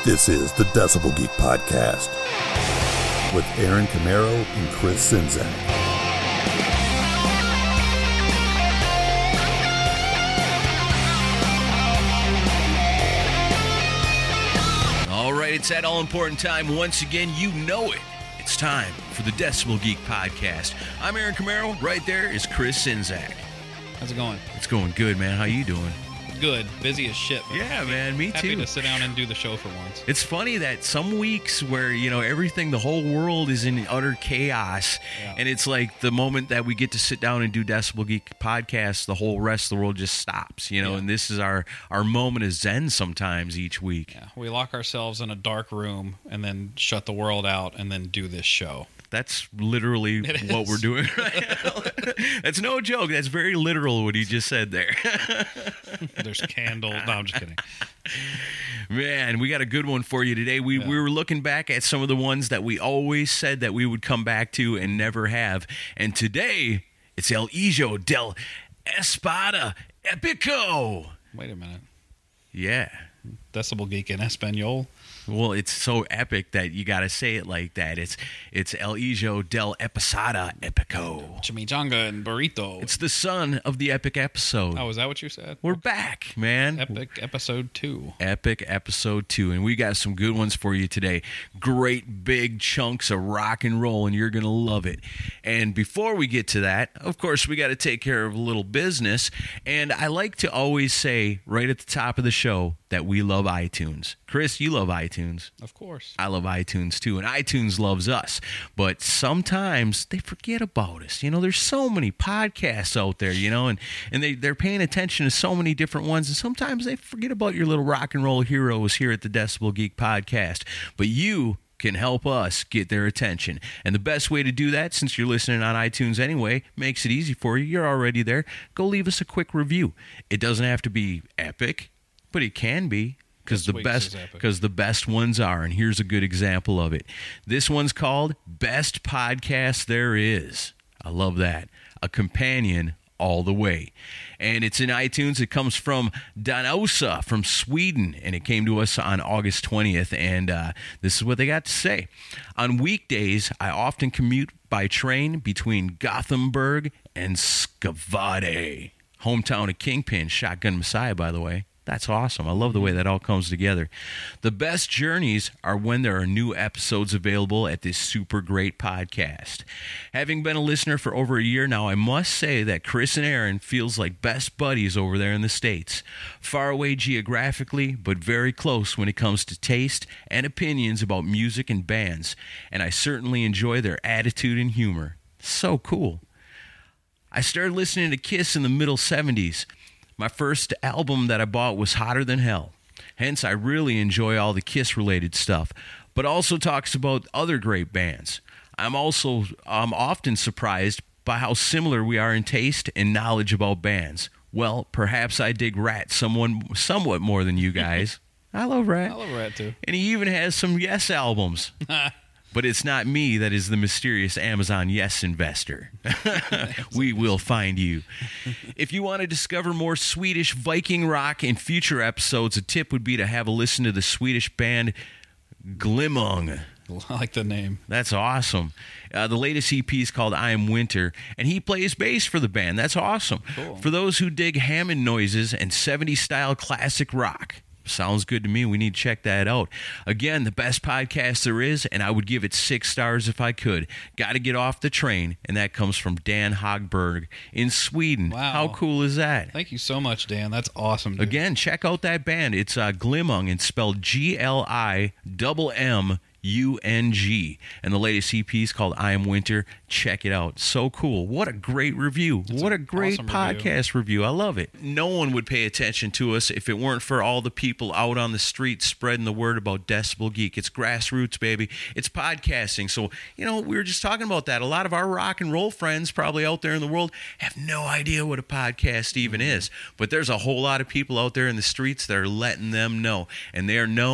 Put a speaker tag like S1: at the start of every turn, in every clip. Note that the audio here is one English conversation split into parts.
S1: This is the Decibel Geek Podcast with Aaron Camaro and Chris Czynszak.
S2: All right, it's that all-important time. Once again, you know it. It's time for the Decibel Geek Podcast. I'm Aaron Camaro. Right there is Chris Czynszak.
S3: How's it going?
S2: It's going good, man. How you doing?
S3: Good. Busy as shit. But
S2: Yeah, man. Me
S3: happy
S2: too.
S3: to sit down and do the show for once.
S2: It's funny that some weeks where, everything, the whole world is in utter chaos, and it's like the moment that we get to sit down and do Decibel Geek Podcast, the whole rest of the world just stops, and this is our moment of zen sometimes each week.
S3: Yeah, we lock ourselves in a dark room and then shut the world out and then do this show.
S2: That's literally what we're doing right now. That's no joke. That's very literal what he just said there.
S3: There's candles. No, I'm just kidding.
S2: Man, we got a good one for you today. We were looking back at some of the ones that we always said that we would come back to and never have. And today, it's El Hijo del Espada Epico.
S3: Wait a minute.
S2: Yeah.
S3: Decibel Geek in Espanol.
S2: Well, it's so epic that you got to say it like that. It's El Hijo del Episada Epico.
S3: Chimichanga and burrito.
S2: It's the son of the epic episode.
S3: Oh, is that what you said?
S2: We're back, man.
S3: Epic episode 2.
S2: Epic episode 2. And we got some good ones for you today. Great big chunks of rock and roll, and you're going to love it. And before we get to that, of course, we got to take care of a little business. And I like to always say right at the top of the show that we love iTunes. Chris, you love iTunes.
S3: Of course.
S2: I love iTunes too, and iTunes loves us. But sometimes they forget about us. There's so many podcasts out there, and they're paying attention to so many different ones, and sometimes they forget about your little rock and roll heroes here at the Decibel Geek Podcast. But you can help us get their attention. And the best way to do that, since you're listening on iTunes anyway, makes it easy for you. You're already there. Go leave us a quick review. It doesn't have to be epic, but it can be. Because the best ones are, and here's a good example of it. This one's called Best Podcast There Is. I love that. A companion all the way. And it's in iTunes. It comes from Danosa from Sweden, and it came to us on August 20th, and this is what they got to say. On weekdays, I often commute by train between Gothenburg and Skavade. Hometown of Kingpin, Shotgun Messiah, by the way. That's awesome. I love the way that all comes together. The best journeys are when there are new episodes available at this super great podcast. Having been a listener for over a year now, I must say that Chris and Aaron feels like best buddies over there in the States. Far away geographically, but very close when it comes to taste and opinions about music and bands. And I certainly enjoy their attitude and humor. So cool. I started listening to Kiss in the middle 70s. My first album that I bought was Hotter Than Hell. Hence, I really enjoy all the Kiss-related stuff, but also talks about other great bands. I'm often surprised by how similar we are in taste and knowledge about bands. Well, perhaps I dig Rat somewhat more than you guys. I love Rat.
S3: I love Rat, too.
S2: And he even has some Yes albums. But it's not me that is the mysterious Amazon Yes investor. We will find you. If you want to discover more Swedish Viking rock in future episodes, a tip would be to have a listen to the Swedish band Glimung.
S3: I like the name.
S2: That's awesome. The latest EP is called I Am Winter, and he plays bass for the band. That's awesome.
S3: Cool.
S2: For those who dig Hammond noises and 70s-style classic rock, sounds good to me. We need to check that out. Again, the best podcast there is, and I would give it 6 stars if I could. Got to get off the train, and that comes from Dan Hagberg in Sweden.
S3: Wow.
S2: How cool is that?
S3: Thank you so much, Dan. That's awesome, dude.
S2: Again, check out that band. It's Glimung, and spelled Glimung. And the latest EP is called I Am Winter. Check it out. So cool. What a great review. What a great
S3: awesome
S2: podcast review. I love it. No one would pay attention to us if it weren't for all the people out on the street spreading the word about Decibel Geek. It's grassroots, baby. It's podcasting. So, we were just talking about that. A lot of our rock and roll friends probably out there in the world have no idea what a podcast even is. But there's a whole lot of people out there in the streets that are letting them know. And they are known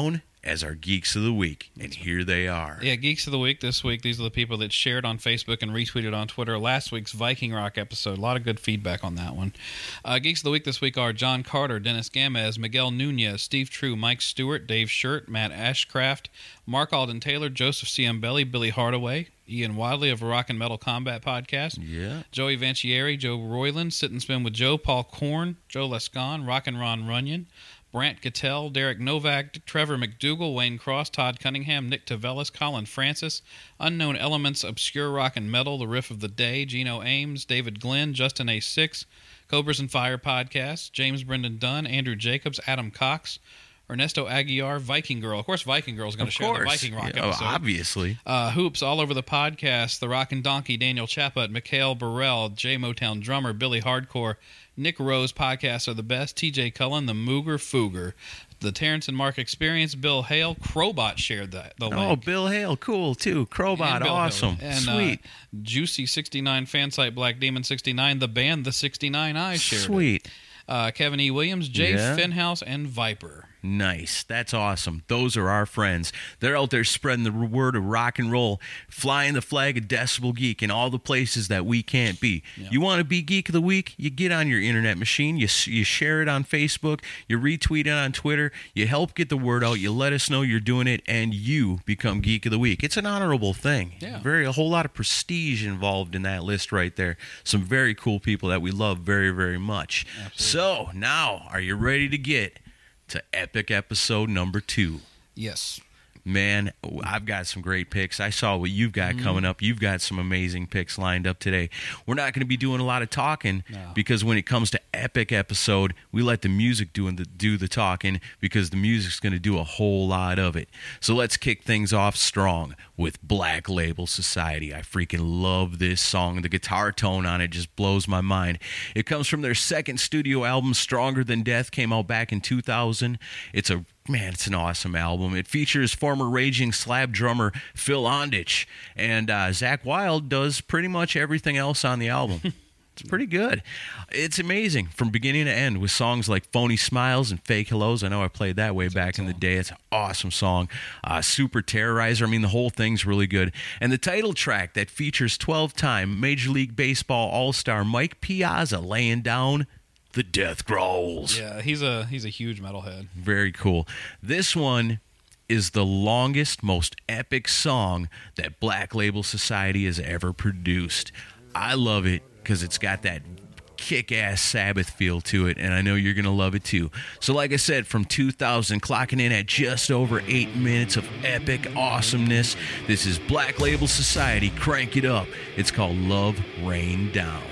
S2: as our Geeks of the Week, and here they are.
S3: Yeah, Geeks of the Week this week. These are the people that shared on Facebook and retweeted on Twitter last week's Viking Rock episode. A lot of good feedback on that one. Geeks of the Week this week are John Carter, Dennis Gamez, Miguel Nunez, Steve True, Mike Stewart, Dave Shirt, Matt Ashcraft, Mark Alden Taylor, Joseph Ciambelli, Billy Hardaway, Ian Wadley of a Rock and Metal Combat Podcast, Joey Vancieri, Joe Royland, Sit and Spin with Joe, Paul Korn, Joe Lescon, Rock and Ron Runyon, Brant Cattell, Derek Novak, Trevor McDougall, Wayne Cross, Todd Cunningham, Nick Tavelis, Colin Francis, Unknown Elements, Obscure Rock and Metal, The Riff of the Day, Gino Ames, David Glenn, Justin A6, Cobras and Fire Podcast, James Brendan Dunn, Andrew Jacobs, Adam Cox, Ernesto Aguiar, Viking Girl. Of course, Viking Girl is going to share the Viking Rock episode.
S2: Obviously.
S3: Hoops all over the podcast, The Rockin' Donkey, Daniel Chapat, Mikhail Burrell, J Motown Drummer, Billy Hardcore, Nick Rose, Podcasts Are the Best, TJ Cullen, The Mooger Fooger, The Terrence and Mark Experience, Bill Hale, Crowbot shared the link.
S2: Oh, Bill Hale, cool, too. Crowbot, awesome.
S3: And,
S2: sweet.
S3: Juicy 69 Fansite, Black Demon 69, the band The 69 Eyes shared
S2: Sweet.
S3: Kevin E. Williams, Jay Finhouse, and Viper.
S2: Nice. That's awesome. Those are our friends. They're out there spreading the word of rock and roll, flying the flag of Decibel Geek in all the places that we can't be. Yeah. You want to be Geek of the Week? You get on your internet machine, you share it on Facebook, you retweet it on Twitter, you help get the word out, you let us know you're doing it, and you become Geek of the Week. It's an honorable thing.
S3: Yeah.
S2: A whole lot of prestige involved in that list right there. Some very cool people that we love very, very much.
S3: Absolutely.
S2: So, now, are you ready to get to epic episode number 2?
S3: Yes.
S2: Man, I've got some great picks. I saw what you've got coming up. You've got some amazing picks lined up today. We're not going to be doing a lot of talking because when it comes to epic episode, we let the music do the talking because the music's going to do a whole lot of it. So let's kick things off strong with Black Label Society. I freaking love this song. The guitar tone on it just blows my mind. It comes from their second studio album, Stronger Than Death, came out back in 2000. It's an awesome album. It features former Raging Slab drummer Phil Ondich, and Zakk Wylde does pretty much everything else on the album. It's pretty good. It's amazing from beginning to end with songs like Phony Smiles and Fake Hellos. I know I played that way back in the day. It's an awesome song. Super Terrorizer. I mean, the whole thing's really good. And the title track that features 12-time Major League Baseball All-Star Mike Piazza laying down the death growls.
S3: Yeah, he's a huge metalhead.
S2: Very cool. This one is the longest, most epic song that Black Label Society has ever produced. I love it because it's got that kick-ass Sabbath feel to it, and I know you're going to love it too. So like I said, from 2000, clocking in at just over 8 minutes of epic awesomeness, this is Black Label Society. Crank it up. It's called Love Rain Down.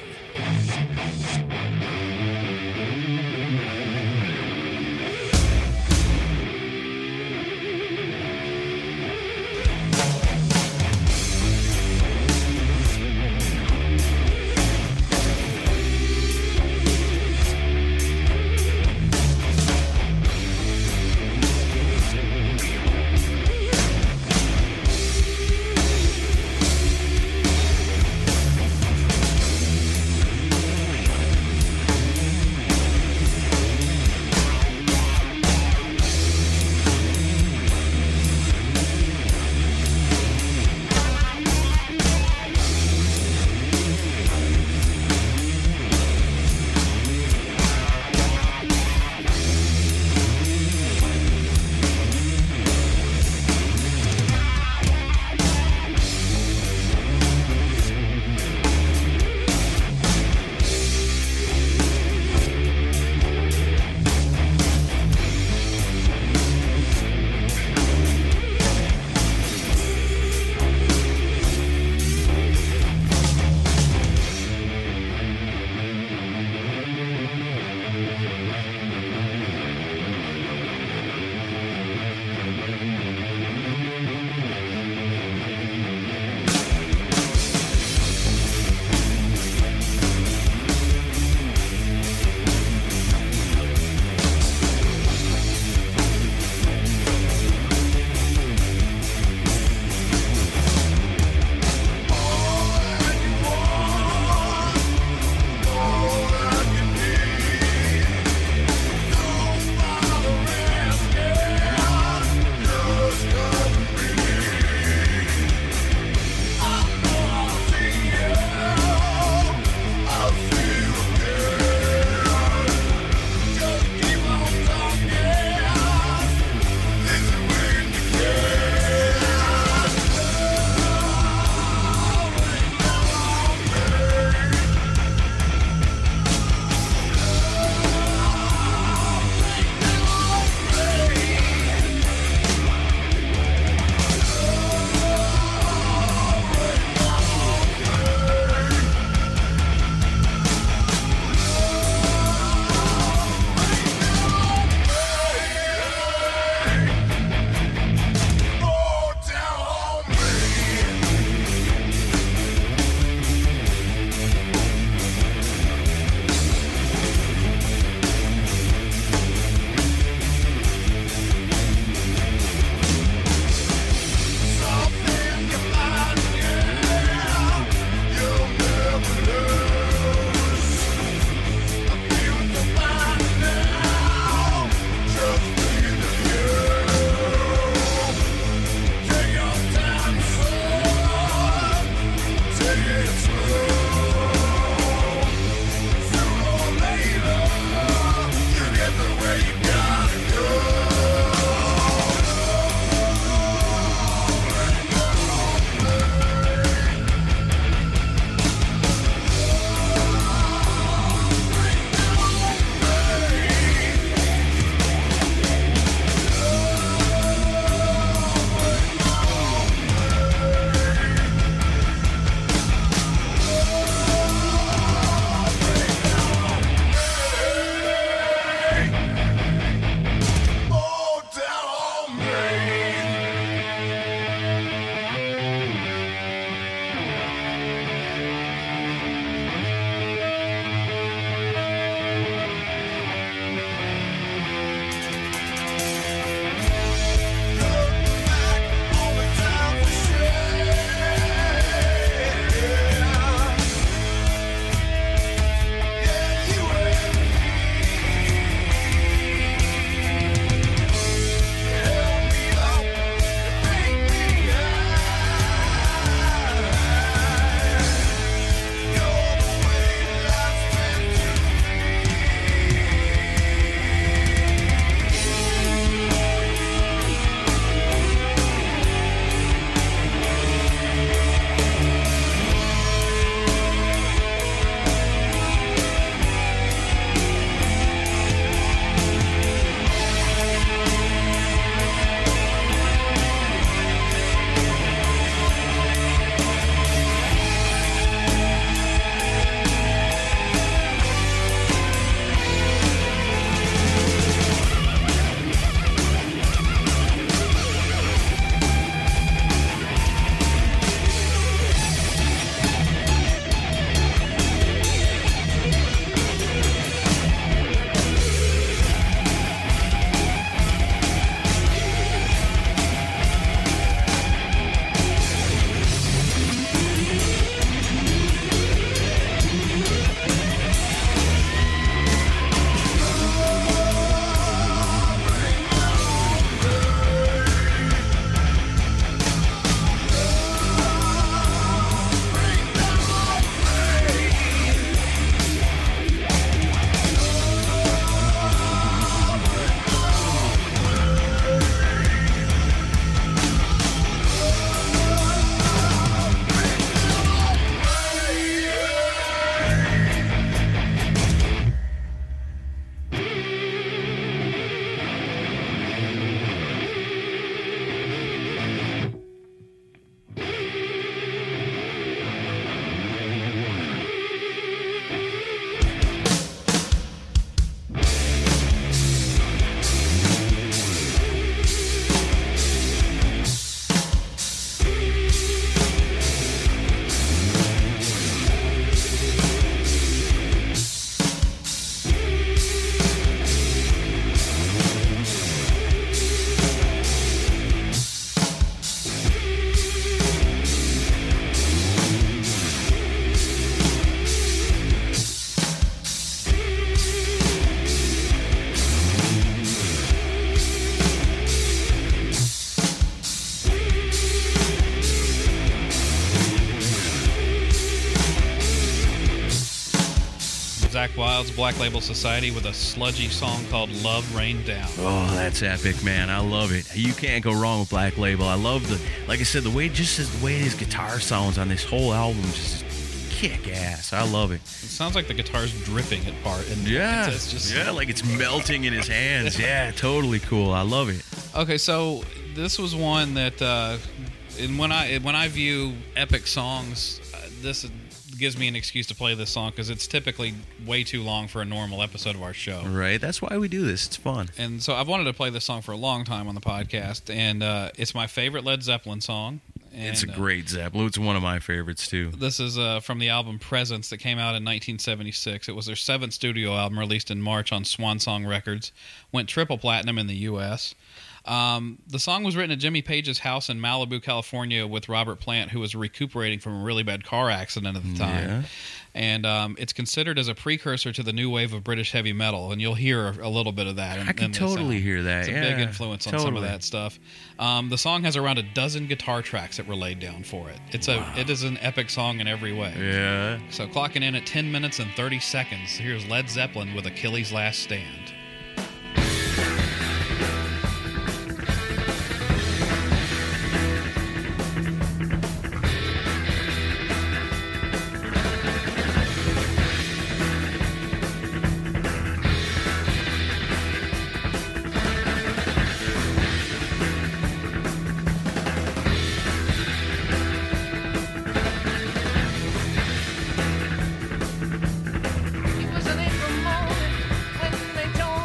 S3: Zakk Wylde's Black Label Society with a sludgy song called Love Rain Down.
S2: Oh, that's epic, man. I love it. You can't go wrong with Black Label. I love like I said, the way his guitar sounds on this whole album just kick ass. I love it.
S3: It sounds like the guitar's dripping at part. And
S2: yeah,
S3: it's just,
S2: like it's melting in his hands. Yeah, totally cool. I love it.
S3: Okay, so this was one that, and when I view epic songs, this gives me an excuse to play this song because it's typically way too long for a normal episode of our show.
S2: Right, that's why we do this. It's fun.
S3: And so I've wanted to play this song for a long time on the podcast, and it's my favorite Led Zeppelin song. And,
S2: it's a great Zeppelin. It's one of my favorites, too.
S3: This is from the album Presence that came out in 1976. It was their 7th studio album released in March on Swan Song Records. Went triple platinum in the U.S. The song was written at Jimmy Page's house in Malibu, California with Robert Plant, who was recuperating from a really bad car accident at the time. And it's considered as a precursor to the new wave of British heavy metal, and you'll hear a little bit of that.
S2: I can totally hear that.
S3: It's a big influence on some of that stuff. The song has around a dozen guitar tracks that were laid down for it. It is an epic song in every way.
S2: Yeah.
S3: So clocking in at 10 minutes and 30 seconds, here's Led Zeppelin with Achilles' Last Stand.
S4: It was an April morning when they told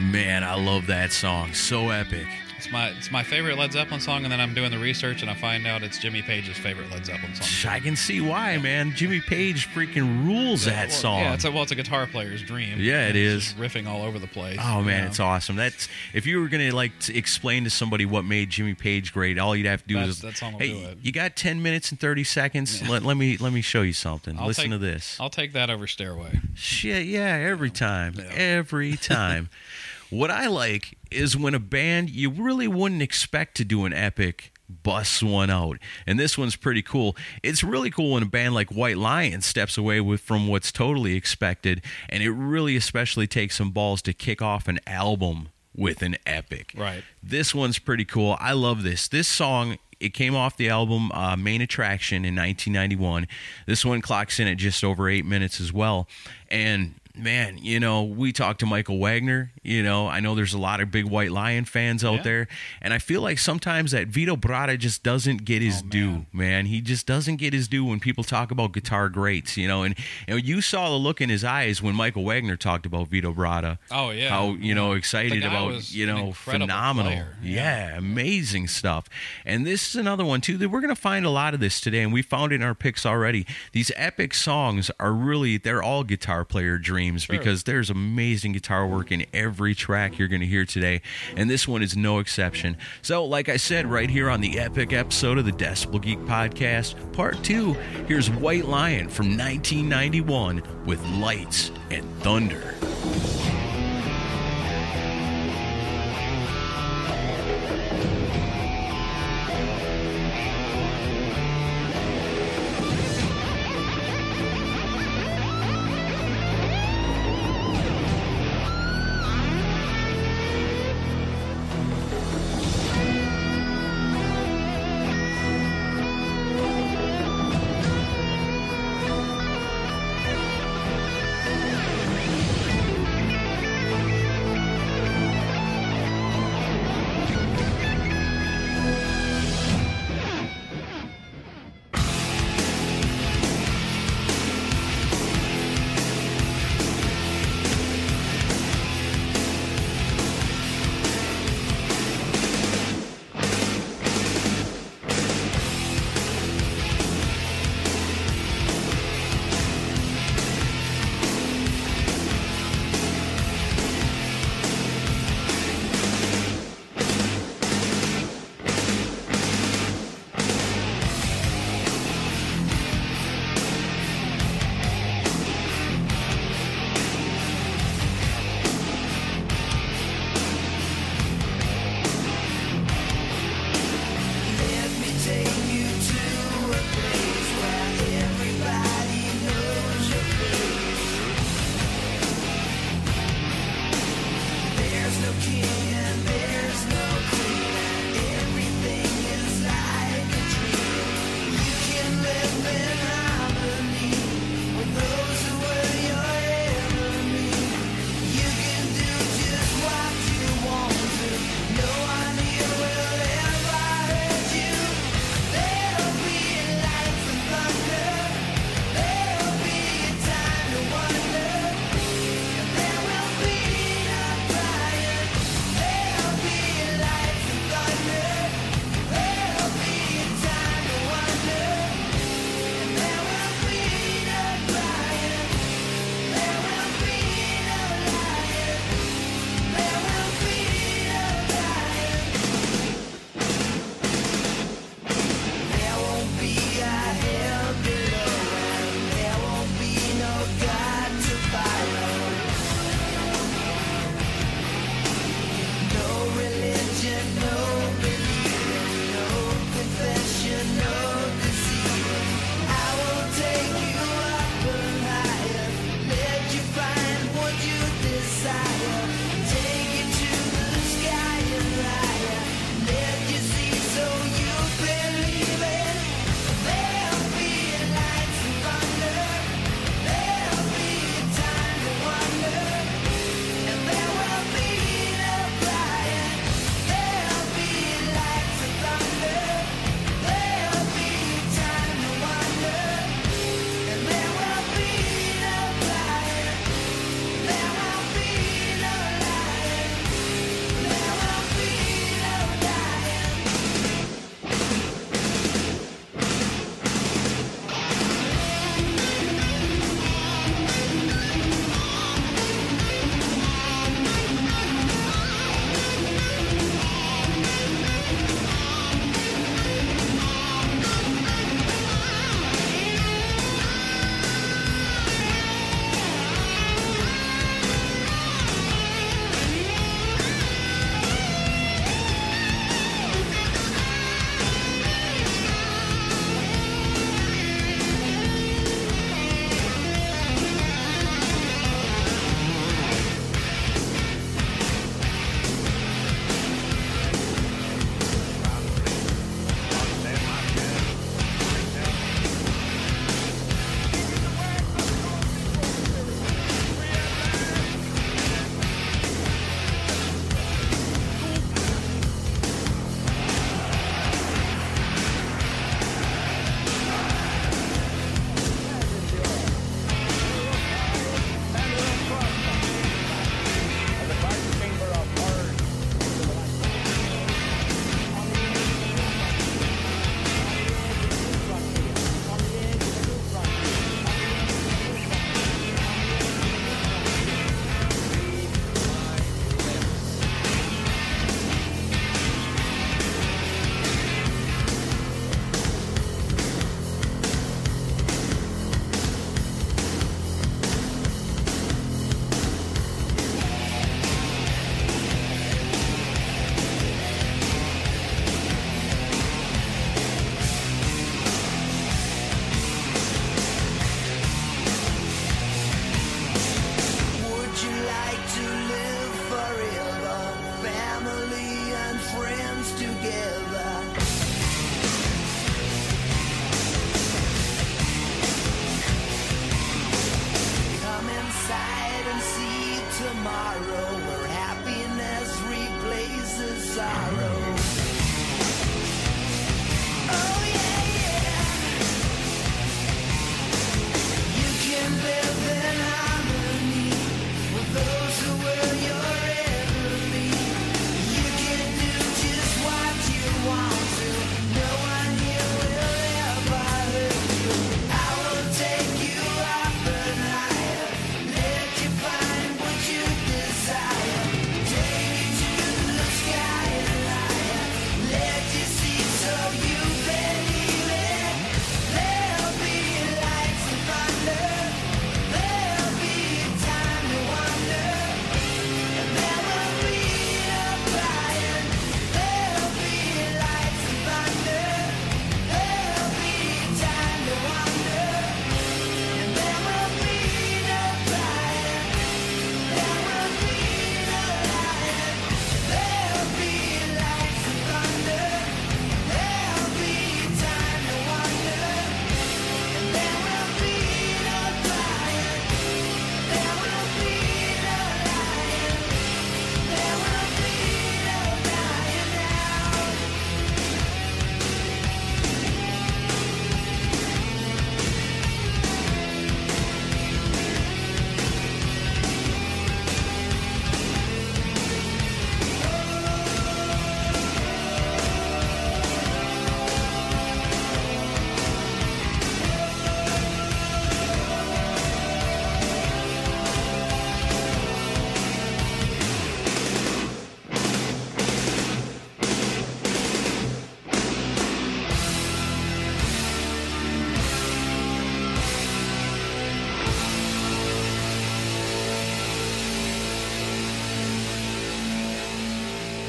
S2: Man, I love that song. So epic.
S3: It's my favorite Led Zeppelin song, and then I'm doing the research and I find out it's Jimmy Page's favorite Led Zeppelin song.
S2: I can see why, man. Jimmy Page freaking rules that song.
S3: Yeah, it's a guitar player's dream.
S2: Yeah, it is.
S3: Just riffing all over the place.
S2: Oh man, it's awesome. That's if you were gonna to explain to somebody what made Jimmy Page great, all you'd have to do is
S3: that song will
S2: hey,
S3: do it.
S2: you got 10 minutes and 30 seconds. Yeah. Let me show you something. Listen to this.
S3: I'll take that over Stairway.
S2: Shit, yeah, every time. Yeah. Every time. What I like is when a band you really wouldn't expect to do an epic busts one out. And this one's pretty cool. It's really cool when a band like White Lion steps away from what's totally expected, and it really especially takes some balls to kick off an album with an epic.
S3: Right.
S2: This one's pretty cool. I love this. This song, it came off the album Main Attraction in 1991. This one clocks in at just over 8 minutes as well. And man, we talked to Michael Wagner. I know there's a lot of big White Lion fans out there. And I feel like sometimes that Vito Bratta just doesn't get his due, man. He just doesn't get his due when people talk about guitar greats, And you saw the look in his eyes when Michael Wagner talked about Vito Bratta.
S3: Oh, yeah.
S2: How, excited about, phenomenal.
S3: Player.
S2: Yeah, amazing stuff. And this is another one, too, that we're going to find a lot of this today. And we found it in our picks already. These epic songs are really, they're all guitar player dreams. Because there's amazing guitar work in every track you're going to hear today, and this one is no exception. So, like I said, right here on the epic episode of the Decibel Geek Podcast, Part 2, here's White Lion from 1991 with Lights and Thunder.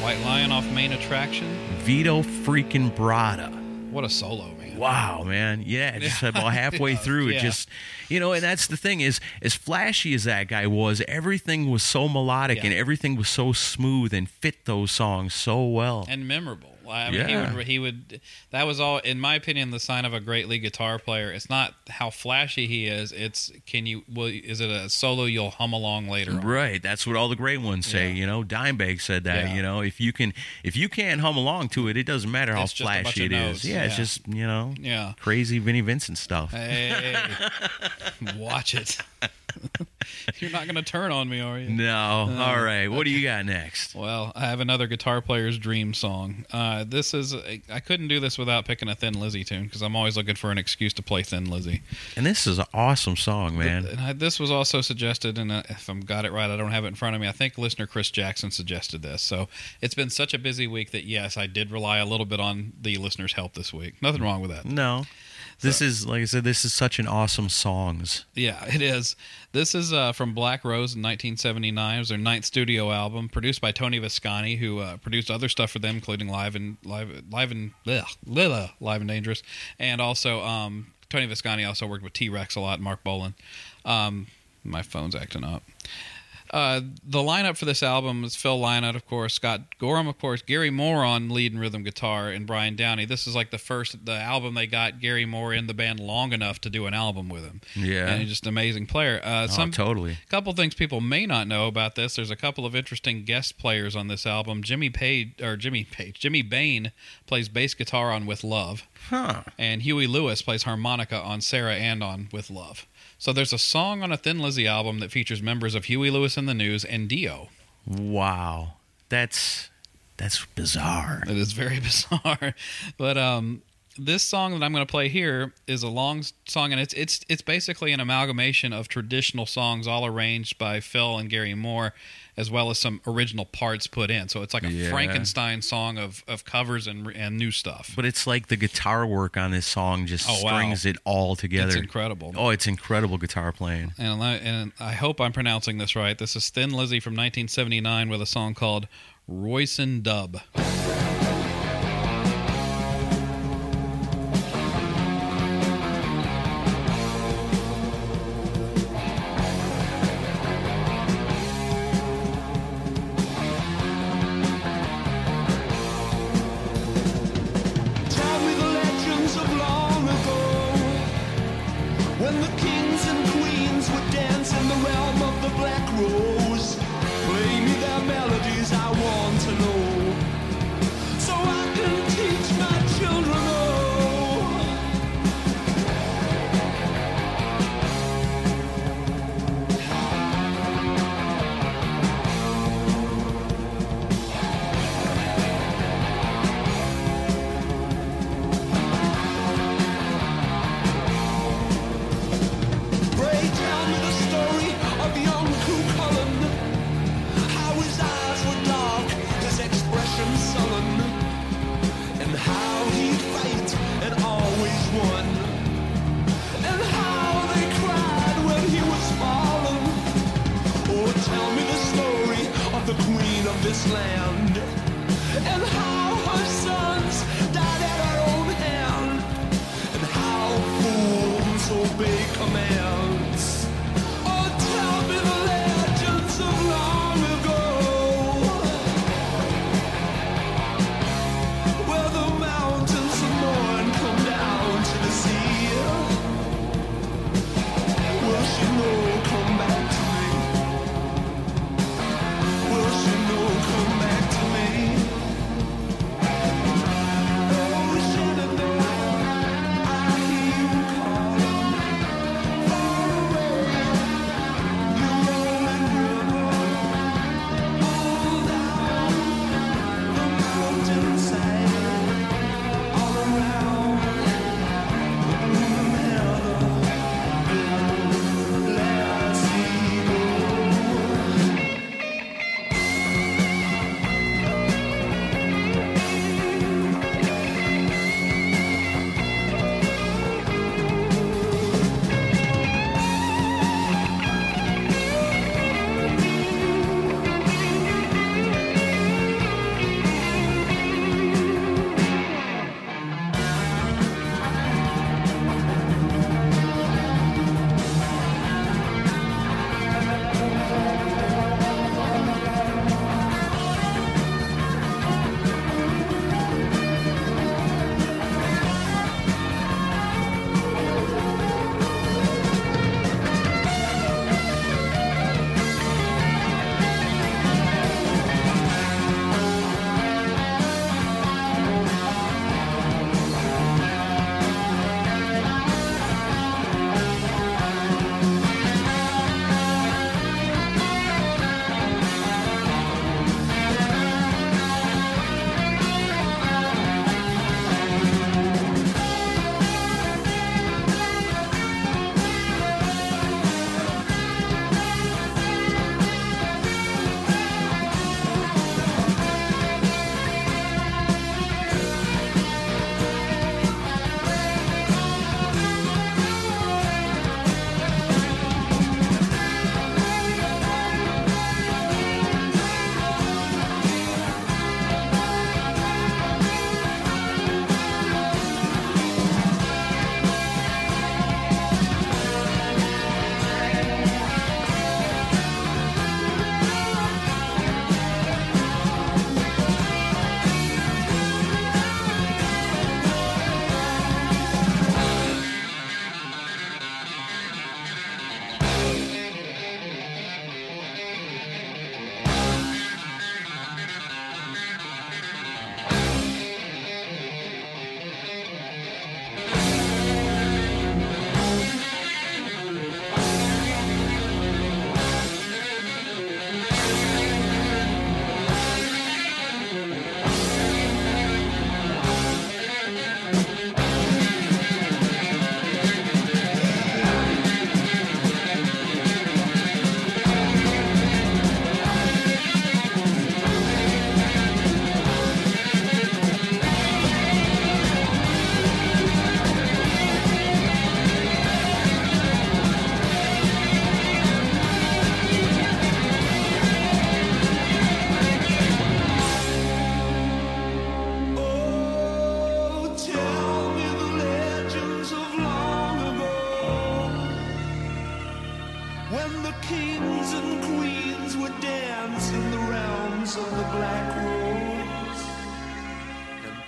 S3: White Lion off Main Attraction.
S2: Vito freaking Bratta.
S3: What a solo, man.
S2: Wow, man. Yeah, just about halfway through, it just, and that's the thing is, as flashy as that guy was, everything was so melodic and everything was so smooth and fit those songs so well.
S3: And memorable. I mean, he would. That was all, in my opinion, the sign of a great lead guitar player. It's not how flashy he is. It's is it a solo you'll hum along later on?
S2: Right. That's what all the great ones say. Dimebag said that. If you can't hum along to it, it doesn't matter how flashy it is. Yeah, it's just crazy Vinnie Vincent stuff.
S3: Hey, watch it. You're not going to turn on me, are you?
S2: No. All right. What do you got next?
S3: Well, I have another guitar player's dream song. I couldn't do this without picking a Thin Lizzy tune because I'm always looking for an excuse to play Thin Lizzy.
S2: And this is an awesome song, man.
S3: This was also suggested, and if I've got it right, I don't have it in front of me. I think listener Chris Jackson suggested this. So it's been such a busy week that, yes, I did rely a little bit on the listener's help this week. Nothing wrong with that.
S2: No. This is, like I said, this is such an awesome songs.
S3: Yeah, it is. This is from Black Rose in 1979. It was their 9th studio album, produced by Tony Visconti, who produced other stuff for them, including Live and Dangerous, and also Tony Visconti also worked with T-Rex a lot, and Mark Bolan. My phone's acting up. The lineup for this album is Phil Lynott, of course, Scott Gorham, of course, Gary Moore on lead and rhythm guitar, and Brian Downey. This is like the album they got Gary Moore in the band long enough to do an album with him.
S2: Yeah.
S3: And he's just an amazing player.
S2: Totally.
S3: A couple things people may not know about this. There's a couple of interesting guest players on this album. Jimmy Bain plays bass guitar on With Love.
S2: Huh.
S3: And Huey Lewis plays harmonica on Sarah and on With Love. So there's a song on a Thin Lizzy album that features members of Huey Lewis and the News and Dio.
S2: Wow. That's bizarre.
S3: It is very bizarre. But this song that I'm going to play here is a long song, and it's basically an amalgamation of traditional songs all arranged by Phil and Gary Moore, as well as some original parts put in. So it's like a Frankenstein song of covers and new stuff.
S2: But it's like the guitar work on this song just strings it all together.
S3: It's incredible.
S2: Oh, it's incredible guitar playing.
S3: And I hope I'm pronouncing this right. This is Thin Lizzy from 1979 with a song called Royson Dub.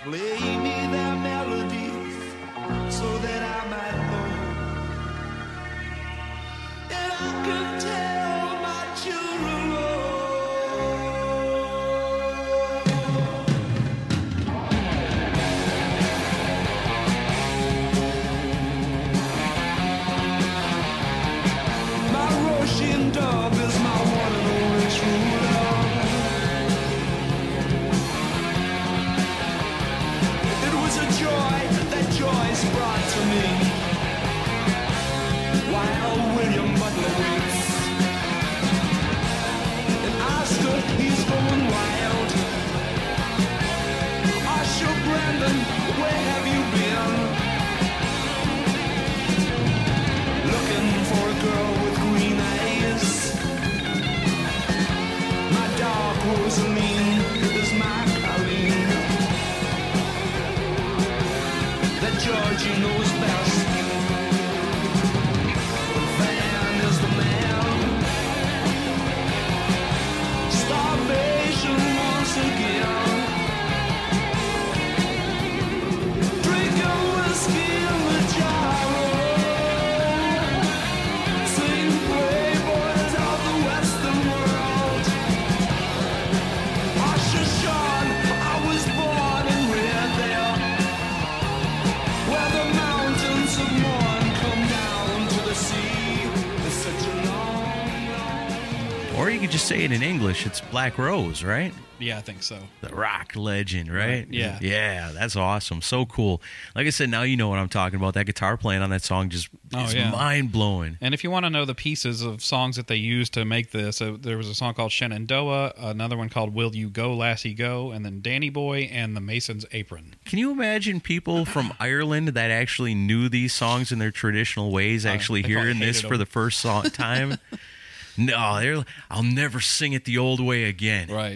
S4: Play me their melodies so that I might know. And I could tell my children, my Russian dog is my one and only true love. It was a joy that Joyce brought to me while William Butler waits. And Oscar, he's going wild. Usher Brandon, where have you been? Looking for a girl with green eyes. My dog Rosaline is my Colleen. That Georgie knows best. Van is the man. Starvation once again. Drinking whiskey in the jar. Sing playboys of the Western world. Usher Sean, I was born and reared there, where the mountains of morn come down to the sea. It's such a long, long.
S2: Or you could just say it in English. It's Black Rose, right?
S3: Yeah, I think so.
S2: The rock legend, right?
S3: Yeah.
S2: Yeah, that's awesome. So cool. Like I said, now you know what I'm talking about. That guitar playing on that song just is mind-blowing.
S3: And if you want to know the pieces of songs that they used to make this, there was a song called Shenandoah, another one called Will You Go, Lassie Go, and then Danny Boy and the Mason's Apron.
S2: Can you imagine people from Ireland that actually knew these songs in their traditional ways actually
S3: they probably
S2: hearing this
S3: hated
S2: for
S3: them.
S2: the first time? No, I'll never sing it the old way again.
S3: Right.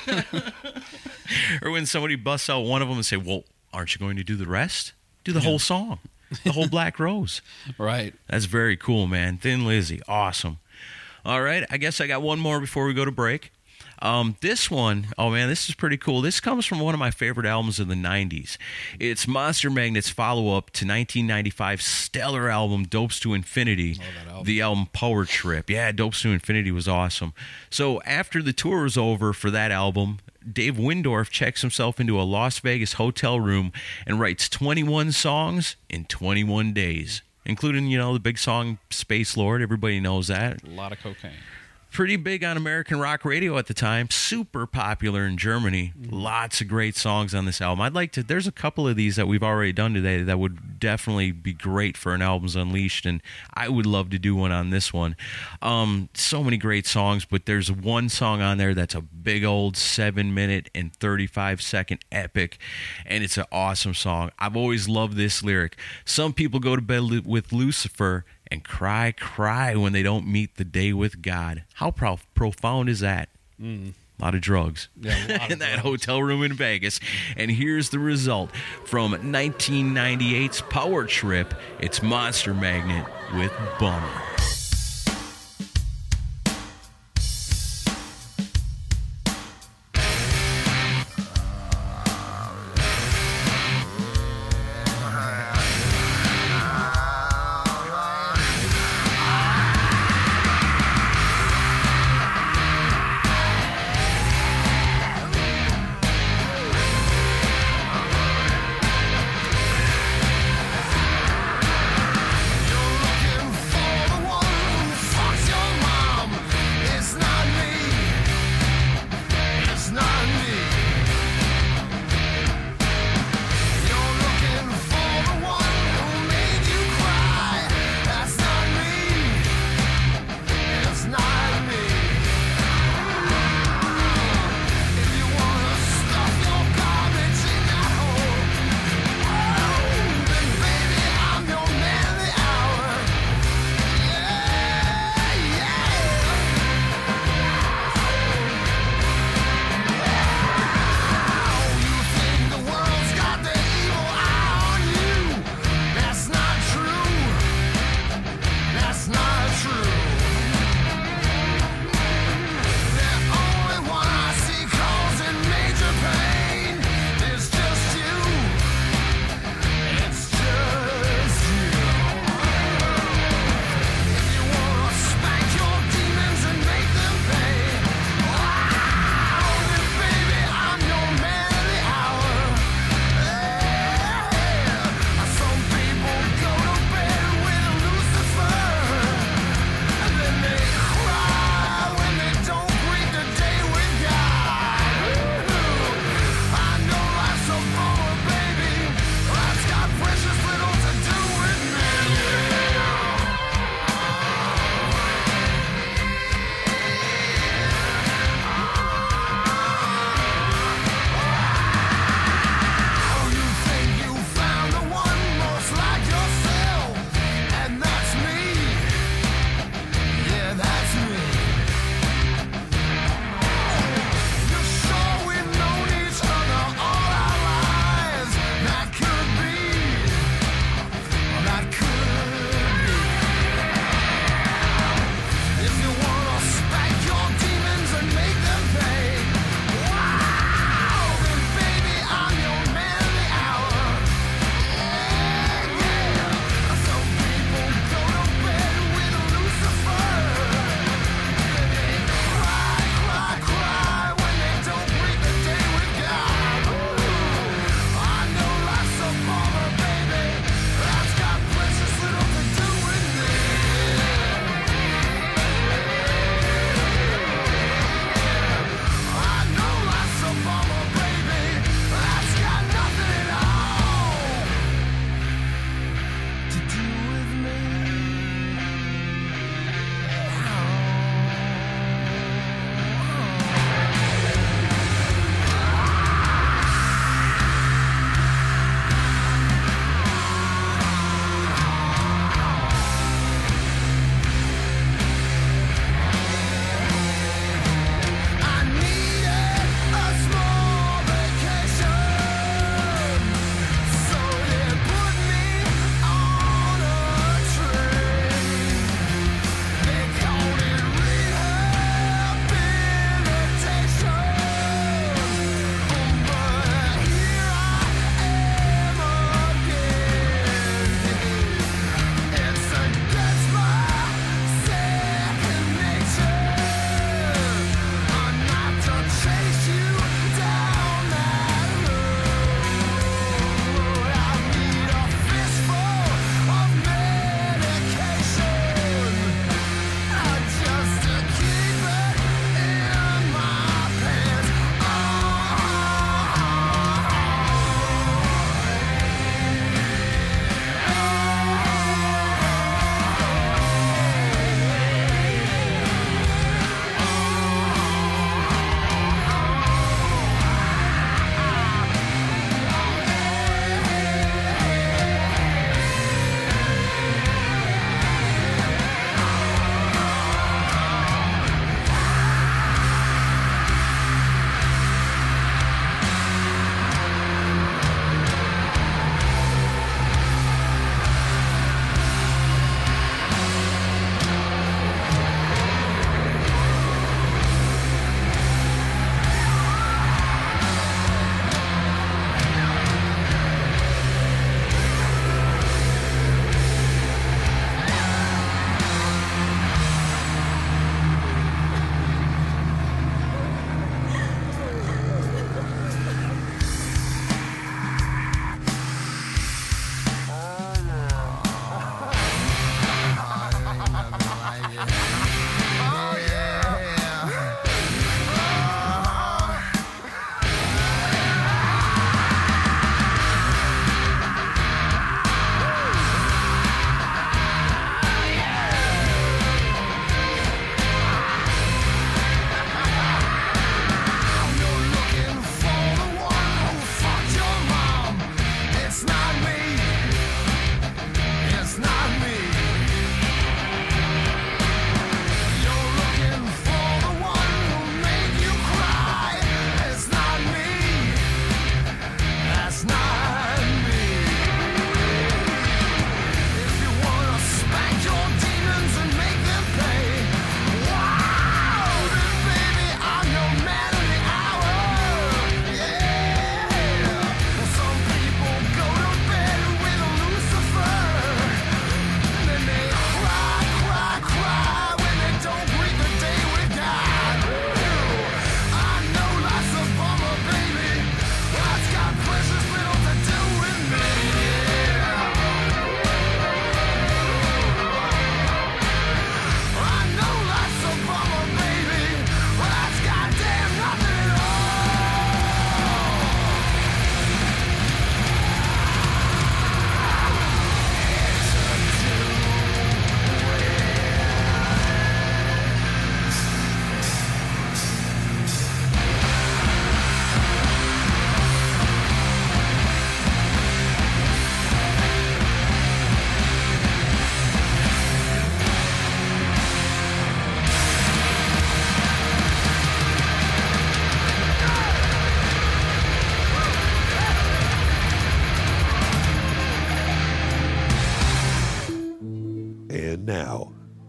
S2: Or when somebody busts out one of them and say, well, aren't you going to do the rest? Do the whole song, the whole Black Rose.
S3: Right.
S2: That's very cool, man. Thin Lizzy, awesome. All right, I guess I got one more before we go to break. This one, oh man, this is pretty cool. This comes from one of my favorite albums of the 90s. It's Monster Magnet's follow-up to 1995's stellar album, Dopes to Infinity, the album Power Trip. Yeah, Dopes to Infinity was awesome. So after the tour was over for that album, Dave Windorf checks himself into a Las Vegas hotel room and writes 21 songs in 21 days, including, the big song Space Lord. Everybody knows that.
S3: A lot of cocaine.
S2: Pretty big on American rock radio at the time. Super popular in Germany. Lots of great songs on this album. There's a couple of these that we've already done today that would definitely be great for an Albums Unleashed, and I would love to do one on this one. So many great songs, but there's one song on there that's a big old 7-minute and 35-second epic, and it's an awesome song. I've always loved this lyric. Some people go to bed with Lucifer and cry when they don't meet the day with God. How profound is that? A lot of drugs in that hotel room in Vegas. And here's the result from 1998's Power Trip. It's Monster Magnet with Bummer.
S4: Looking for the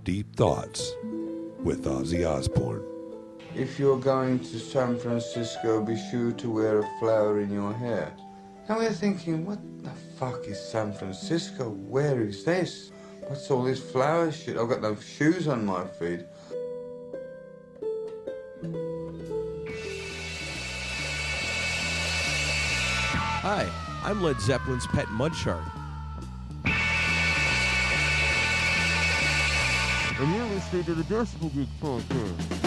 S1: Deep Thoughts with Ozzy Osbourne.
S5: If you're going to San Francisco, be sure to wear a flower in your hair. Now we're thinking, what the fuck is San Francisco? Where is this? What's all this flower shit? I've got no shoes on my feet.
S6: Hi, I'm Led Zeppelin's pet Mudshark.
S7: And you're listening to the Decibel Geek Podcast.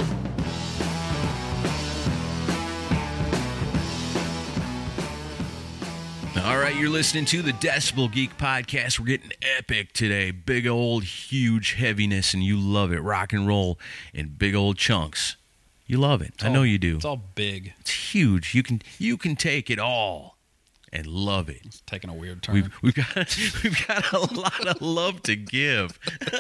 S2: All right, you're listening to the Decibel Geek Podcast. We're getting epic today. Big old, huge heaviness, and you love it. Rock and roll in big old chunks. You love it. I know you do.
S3: It's all big.
S2: It's huge. You can take it all and love it.
S3: It's taking a weird turn.
S2: We've got a lot of love to give.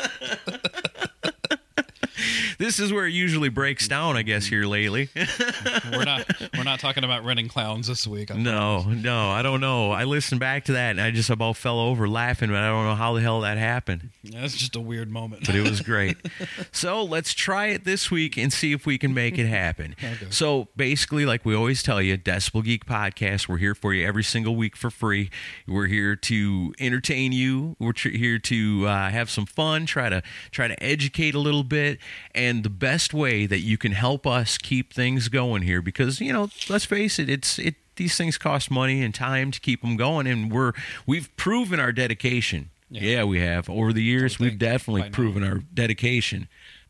S2: This is where it usually breaks down, I guess, here lately.
S3: We're not talking about renting clowns this week.
S2: No, I don't know. I listened back to that and I just about fell over laughing, but I don't know how the hell that happened.
S3: That's just a weird moment.
S2: But it was great. So let's try it this week and see if we can make it happen.
S3: Okay.
S2: So basically, like we always tell you, Decibel Geek Podcast, we're here for you every single week for free. We're here to entertain you. We're here to have some fun, try to educate a little bit. And the best way that you can help us keep things going here, because, you know, let's face it, these things cost money and time to keep them going, and we've proven our dedication. Yeah, we have. Over the years, we've definitely proven our dedication.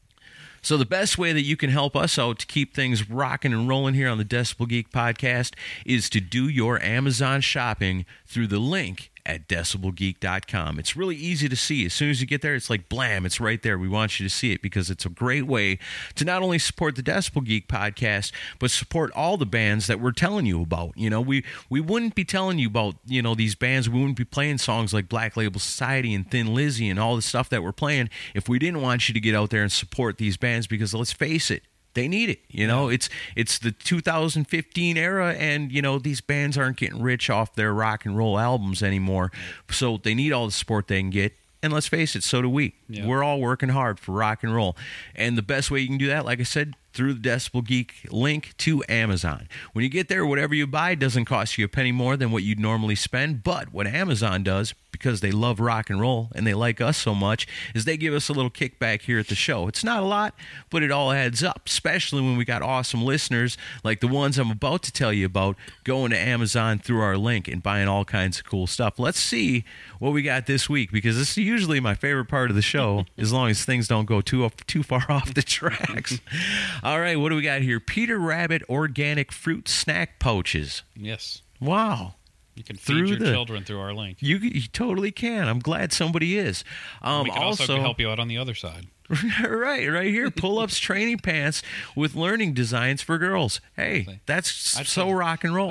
S2: So the best way that you can help us out to keep things rocking and rolling here on the Decibel Geek Podcast is to do your Amazon shopping through the link at decibelgeek.com. It's really easy to see. As soon as you get there, it's like blam, it's right there. We want you to see it because it's a great way to not only support the Decibel Geek Podcast, but support all the bands that we're telling you about. You know, we wouldn't be telling you about, you know, these bands. We wouldn't be playing songs like Black Label Society and Thin Lizzy and all the stuff that we're playing if we didn't want you to get out there and support these bands, because let's face it, they need it. You know, it's the 2015 era, and, you know, these bands aren't getting rich off their rock and roll albums anymore. So they need all the support they can get. And let's face it, so do we. Yeah. We're all working hard for rock and roll. And the best way you can do that, like I said, through the Decibel Geek link to Amazon. When you get there, whatever you buy doesn't cost you a penny more than what you'd normally spend. But what Amazon does, because they love rock and roll and they like us so much, is they give us a little kickback here at the show. It's not a lot, but it all adds up, especially when we got awesome listeners like the ones I'm about to tell you about going to Amazon through our link and buying all kinds of cool stuff. Let's see what we got this week, because this is usually my favorite part of the show, as long as things don't go too far off the tracks. All right, what do we got here? Peter Rabbit organic fruit snack pouches.
S3: Yes.
S2: Wow.
S3: You can feed your children through our link.
S2: You totally can. I'm glad somebody is.
S3: We can also help you out on the other side.
S2: right here. Pull-ups training pants with learning designs for girls. Hey, that's so rock and roll.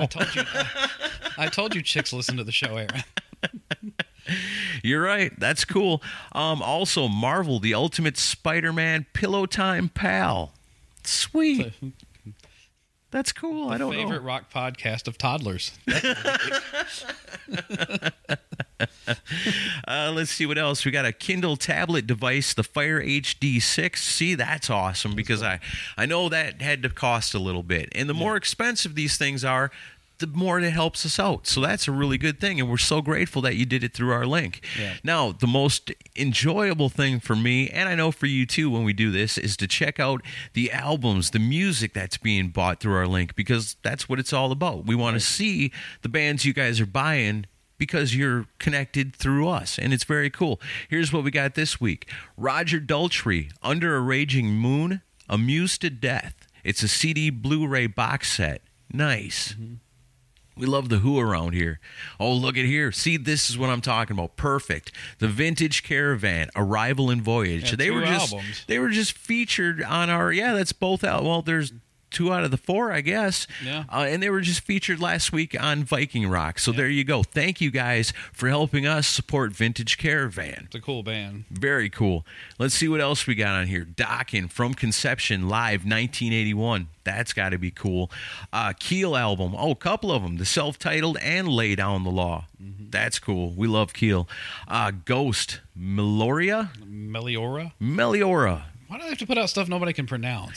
S3: I told you chicks listen to the show, Aaron.
S2: You're right. That's cool. Also, Marvel, the Ultimate Spider-Man Pillow Time Pal. Sweet. That's cool. I don't know.
S3: Favorite rock podcast of toddlers.
S2: Let's see what else. We got a Kindle tablet device, the Fire HD 6. See, that's awesome, because I know that had to cost a little bit. And the more expensive these things are, the more it helps us out. So that's a really good thing, and we're so grateful that you did it through our link. Yeah. Now, the most enjoyable thing for me, and I know for you too when we do this, is to check out the albums, the music that's being bought through our link, because that's what it's all about. We want to see the bands you guys are buying because you're connected through us, and it's very cool. Here's what we got this week. Roger Daltrey, Under a Raging Moon, Amused to Death. It's a CD Blu-ray box set. Nice. Mm-hmm. We love the Who around here. Oh, look at here. See, this is what I'm talking about. Perfect. The Vintage Caravan, Arrival and Voyage.
S3: Yeah,
S2: they were just featured on our, that's both out. Well, there's 2 out of the 4, I guess. Yeah. And they were just featured last week on Viking Rock. So there you go. Thank you guys for helping us support Vintage Caravan.
S3: It's a cool band.
S2: Very cool. Let's see what else we got on here. Dokken from Conception Live 1981. That's got to be cool. Keel album. Oh, a couple of them. The self-titled and Lay Down the Law. Mm-hmm. That's cool. We love Keel. Ghost, Meliora?
S3: Meliora. Why do they have to put out stuff nobody can pronounce?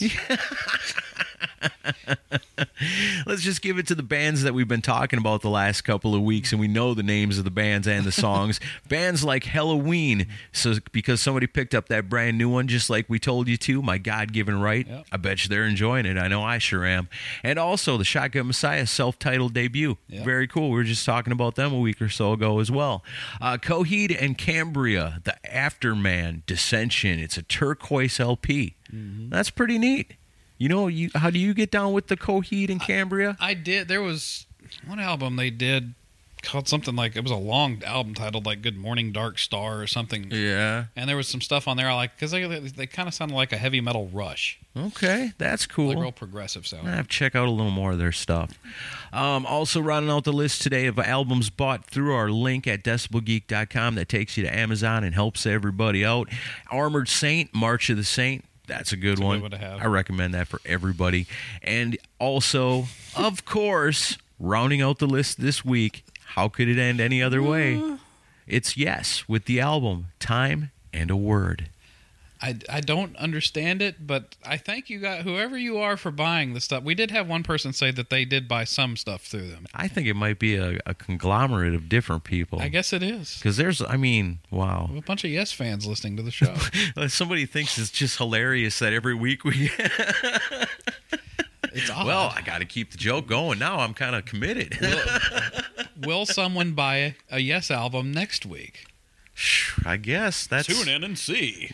S2: Let's just give it to the bands that we've been talking about the last couple of weeks, and we know the names of the bands and the songs. Bands like Halloween, so because somebody picked up that brand new one, just like we told you to, My God-Given Right.
S3: Yep.
S2: I bet you they're enjoying it. I know I sure am. And also the Shotgun Messiah self-titled debut.
S3: Yep.
S2: Very cool. We were just talking about them a week or so ago as well. Coheed and Cambria, The Afterman, Dissension. It's a turquoise LP. That's pretty neat. You know, how do you get down with the Coheed and Cambria?
S3: I did. There was one album they did called something like, it was a long album titled like Good Morning Dark Star or something.
S2: Yeah.
S3: And there was some stuff on there I like, because they kind of sounded like a heavy metal Rush.
S2: Okay, that's cool.
S3: Like real progressive sound.
S2: I have to check out a little more of their stuff. Also rounding out the list today of albums bought through our link at decibelgeek.com that takes you to Amazon and helps everybody out. Armored Saint, March of the Saint. That's a good one.
S3: Good one to have.
S2: I recommend that for everybody. And also, of course, rounding out the list this week, how could it end any other way? It's Yes with the album Time and a Word.
S3: I don't understand it, but I thank you guys, whoever you are, for buying the stuff. We did have one person say that they did buy some stuff through them.
S2: I think it might be a conglomerate of different people.
S3: I guess it is.
S2: Because wow.
S3: A bunch of Yes fans listening to the show.
S2: Somebody thinks it's just hilarious that every week we...
S3: It's odd.
S2: Well, I got to keep the joke going. Now I'm kind of committed.
S3: Will someone buy a Yes album next week?
S2: I guess that's...
S3: Tune in and see.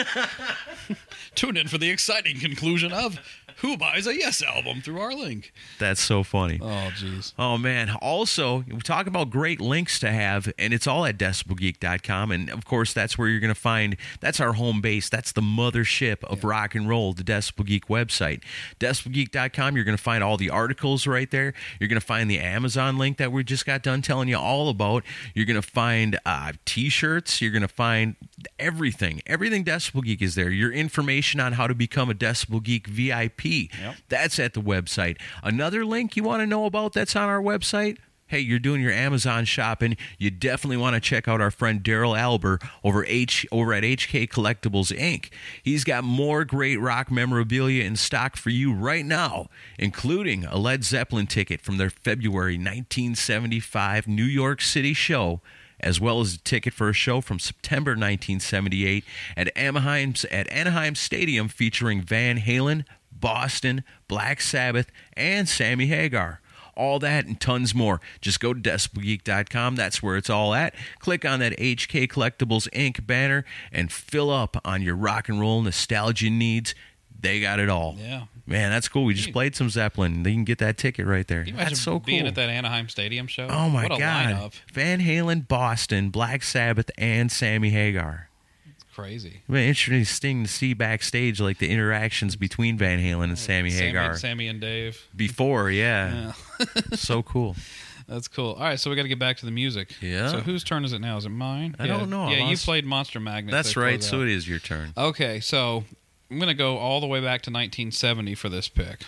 S3: Tune in for the exciting conclusion of Who Buys a Yes album through our link.
S2: That's so funny.
S3: Oh, jeez.
S2: Oh, man. Also, we talk about great links to have, and it's all at decibelgeek.com. And, of course, that's where you're going to find, that's our home base. That's the mothership of rock and roll, the Decibel Geek website. Decibelgeek.com, you're going to find all the articles right there. You're going to find the Amazon link that we just got done telling you all about. You're going to find T-shirts. You're going to find everything. Everything Decibel Geek is there. Your information on how to become a Decibel Geek VIP.
S3: Yep.
S2: That's at the website. Another link you want to know about that's on our website? Hey, you're doing your Amazon shopping. You definitely want to check out our friend Daryl Alber over at HK Collectibles, Inc. He's got more great rock memorabilia in stock for you right now, including a Led Zeppelin ticket from their February 1975 New York City show, as well as a ticket for a show from September 1978 at Anaheim Stadium featuring Van Halen, Boston, Black Sabbath, and Sammy Hagar. All that and tons more. Just go to decibelgeek.com. That's where it's all at. Click on that HK Collectibles Inc. banner and fill up on your rock and roll nostalgia needs. They got it all.
S3: Yeah.
S2: Man, that's cool. We just played some Zeppelin. They can get that ticket right there.
S3: Can you imagine
S2: That's so
S3: being
S2: cool.
S3: at that Anaheim Stadium show?
S2: Oh, my
S3: what a
S2: God.
S3: lineup.
S2: Van Halen, Boston, Black Sabbath, and Sammy Hagar.
S3: It's crazy.
S2: It'd be interesting to see backstage, like the interactions between Van Halen and Sammy Hagar.
S3: Sammy and Dave.
S2: Before, yeah. So cool.
S3: That's cool. All right, so we got to get back to the music.
S2: Yeah.
S3: So whose turn is it now? Is it mine?
S2: I don't know.
S3: Yeah,
S2: I
S3: you
S2: lost-
S3: played Monster Magnet.
S2: That's right. So it is your turn.
S3: Okay, so I'm going to go all the way back to 1970 for this pick.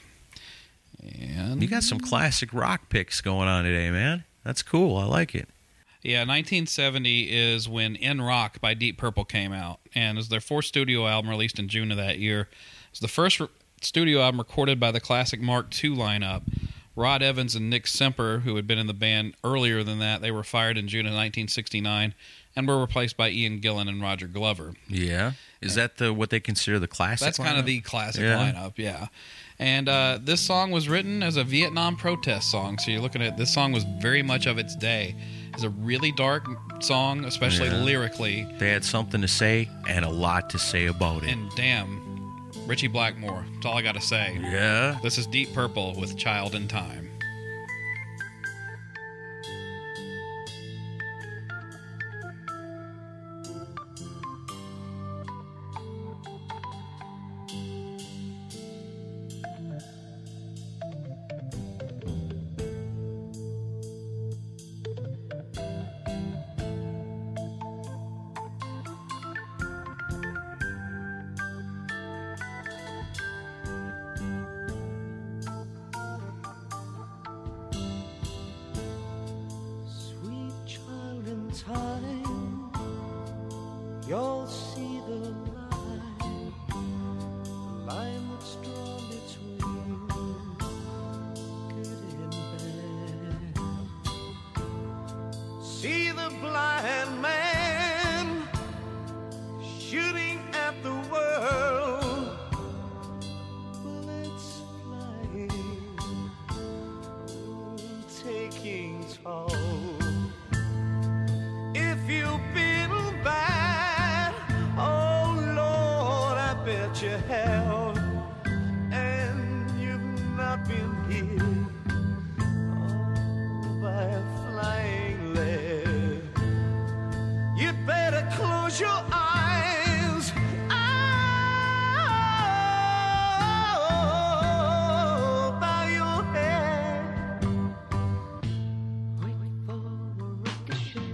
S3: And
S2: You got some classic rock picks going on today, man. That's cool. I like it.
S3: yeah, 1970 is when In Rock by Deep Purple came out, and it was their fourth studio album released in June of that year. It's the first studio album recorded by the classic Mark II lineup. Rod Evans and Nick Semper, who had been in the band earlier than that, they were fired in June of 1969 and were replaced by Ian Gillan and Roger Glover.
S2: Yeah. Is that what they consider the classic
S3: That's kind of
S2: lineup?
S3: the classic
S2: Yeah.
S3: lineup, yeah. And this song was written as a Vietnam protest song, so you're looking at this song was very much of its day. It's a really dark song, especially
S2: Yeah.
S3: lyrically,
S2: They had something to say and a lot to say about it.
S3: and damn, Richie Blackmore, that's all I got to say.
S2: Yeah.
S3: This is Deep Purple with Child in Time.
S4: time, you'll see the line that's drawn between good and bad. See the blind man shooting at the world, bullets flying, taking toll. If you've been bad, oh Lord, I bet you have, and you've not been hit by a flying lead. You better close your eyes. Oh, bow your head. Wait for the ricochet.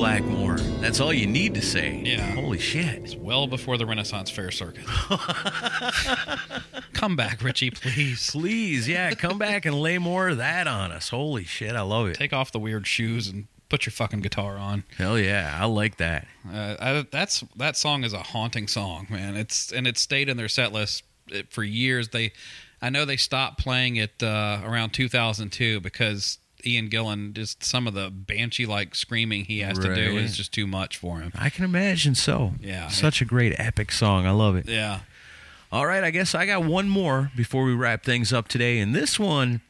S2: Blackmore. That's all you need to say.
S3: Yeah.
S2: Holy shit.
S3: It's well before the Renaissance Fair circuit. Come back, Richie, please.
S2: Please, yeah, come back and lay more of that on us. Holy shit, I love it.
S3: Take off the weird shoes and put your fucking guitar on.
S2: Hell yeah, I like that.
S3: That song is a haunting song, man. It stayed in their set list for years. I know they stopped playing it around 2002 because Ian Gillan, just some of the banshee-like screaming he has to do is just too much for him.
S2: I can imagine so.
S3: Yeah.
S2: Such a great epic song. I love it.
S3: Yeah.
S2: All right, I guess I got one more before we wrap things up today. And this one,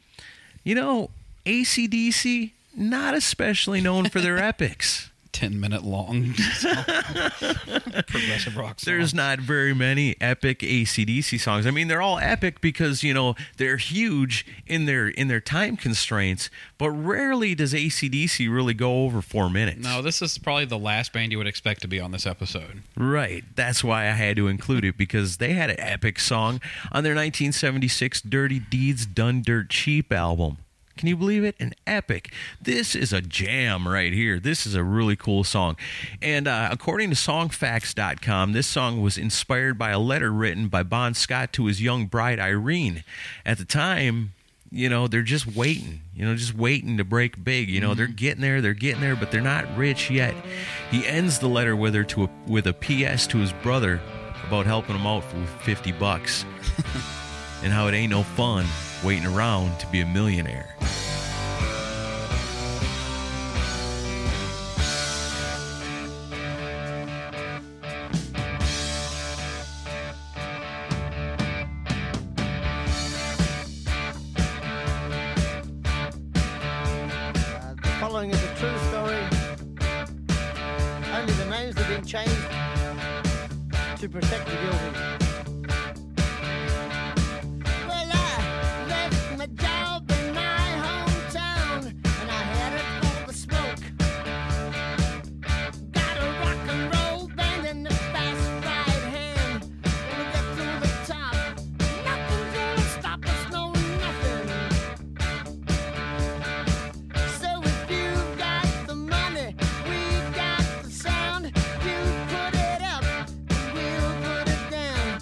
S2: AC/DC, not especially known for their epics.
S3: 10-minute long progressive rock song.
S2: There's not very many epic AC/DC songs. I mean, they're all epic because, they're huge in their time constraints, but rarely does AC/DC really go over 4 minutes.
S3: No, this is probably the last band you would expect to be on this episode.
S2: Right. That's why I had to include it, because they had an epic song on their 1976 Dirty Deeds Done Dirt Cheap album. Can you believe it? An epic. This is a jam right here. This is a really cool song. And according to Songfacts.com, this song was inspired by a letter written by Bon Scott to his young bride, Irene. At the time, they're just waiting, to break big. They're getting there, but they're not rich yet. He ends the letter with her with a PS to his brother about helping him out for $50 and how it ain't no fun waiting around to be a millionaire.
S8: The following is a true story. Only the names have been changed to protect the guilty. Well, I left my job in my hometown and I headed for the smoke. Got a rock and roll band and a fast right hand. Gonna get to the top. Nothing's gonna stop us, no nothing. So if you've got the money, we've got the sound. You put it up, and we'll put it down.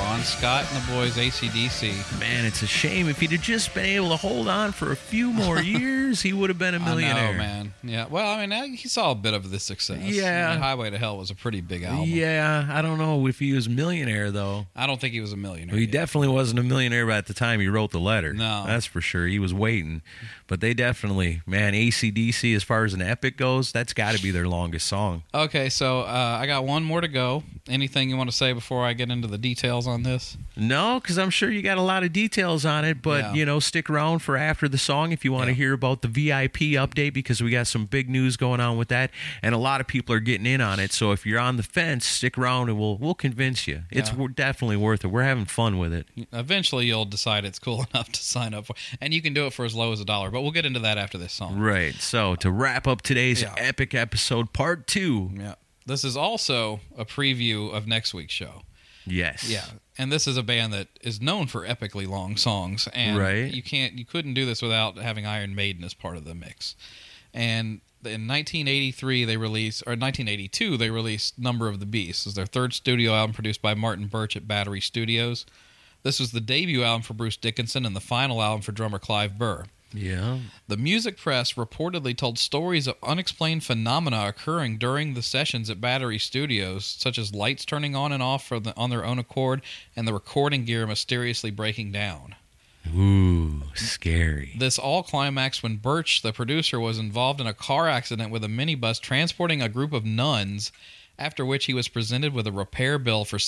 S3: Bon Scott and the Boys, AC/DC.
S2: Man, it's a shame. If he'd have just been able to hold on for a few more years, he would have been a millionaire.
S3: I know, man. Yeah. Well, I mean, he saw a bit of the success.
S2: Yeah.
S3: I mean, Highway to Hell was a pretty big album.
S2: Yeah, I don't know if he was a millionaire, though.
S3: I don't think he was a millionaire.
S2: He
S3: yet.
S2: definitely wasn't a millionaire at the time he wrote the letter.
S3: No.
S2: That's for sure. He was waiting. But they definitely, man, AC/DC, as far as an epic goes, that's got to be their longest song.
S3: Okay, so I got one more to go. Anything you want to say before I get into the details on this?
S2: No, because I'm sure you got a lot of details on it, but,
S3: Yeah.
S2: you know, stick around for after the song if you want to hear about the VIP update, because we got some big news going on with that, and a lot of people are getting in on it. So if you're on the fence, stick around and we'll convince you. It's definitely worth it. We're having fun with it.
S3: Eventually, you'll decide it's cool enough to sign up for, and you can do it for as low as $1. But we'll get into that after this song.
S2: Right. So to wrap up today's epic episode, part 2.
S3: Yeah. This is also a preview of next week's show.
S2: Yes.
S3: Yeah. And this is a band that is known for epically long songs, and
S2: Right.
S3: you couldn't do this without having Iron Maiden as part of the mix. And in 1982 they released Number of the Beast. It was their third studio album produced by Martin Birch at Battery Studios. This was the debut album for Bruce Dickinson and the final album for drummer Clive Burr.
S2: Yeah.
S3: The music press reportedly told stories of unexplained phenomena occurring during the sessions at Battery Studios, such as lights turning on and off on their own accord and the recording gear mysteriously breaking down.
S2: Ooh, scary.
S3: This all climaxed when Birch, the producer, was involved in a car accident with a minibus transporting a group of nuns, after which he was presented with a repair bill for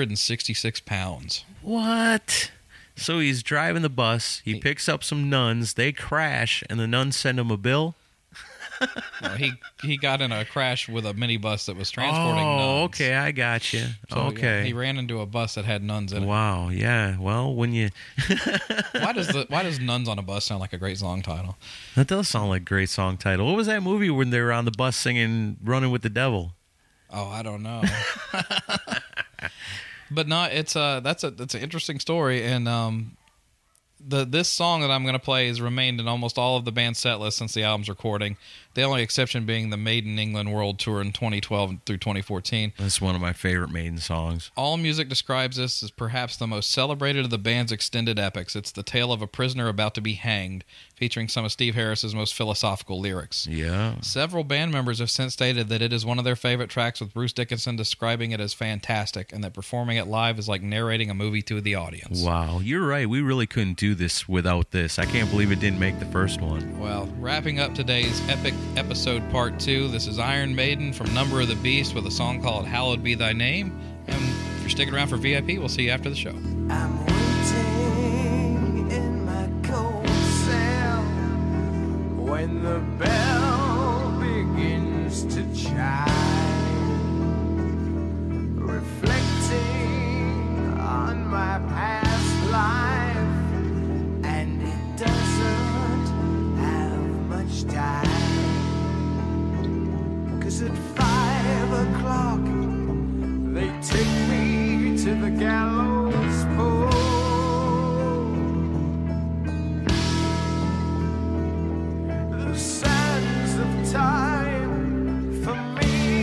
S3: £666.
S2: What? So he's driving the bus, he picks up some nuns, they crash, and the nuns send him a bill?
S3: Well, he got in a crash with a minibus that was transporting nuns.
S2: Oh, okay, I got you.
S3: So,
S2: Okay.
S3: yeah, he ran into a bus that had nuns in it.
S2: Wow, yeah. Well, when you...
S3: Why does Nuns on a Bus sound like a great song title?
S2: That does sound like a great song title. What was that movie when they were on the bus singing Running with the Devil?
S3: Oh, I don't know. But no, that's an interesting story, and this song that I'm going to play has remained in almost all of the band's set lists since the album's recording. The only exception being the Maiden England World Tour in 2012 through 2014.
S2: That's one of my favorite Maiden songs.
S3: All music describes this as perhaps the most celebrated of the band's extended epics. It's the tale of a prisoner about to be hanged, featuring some of Steve Harris's most philosophical lyrics.
S2: Yeah.
S3: Several band members have since stated that it is one of their favorite tracks, with Bruce Dickinson describing it as fantastic, and that performing it live is like narrating a movie to the audience.
S2: Wow, you're right. We really couldn't do this without this. I can't believe it didn't make the first one.
S3: Well, wrapping up today's epic episode part 2, this is Iron Maiden from Number of the Beast with a song called Hallowed Be Thy Name. And if you're sticking around for VIP, we'll see you after the show.
S4: I'm waiting in my cold cell when the bell begins to chime, reflecting on my past life, and it doesn't have much time. 'Cause at 5 o'clock they take me to the gallows pole. The sands of time for me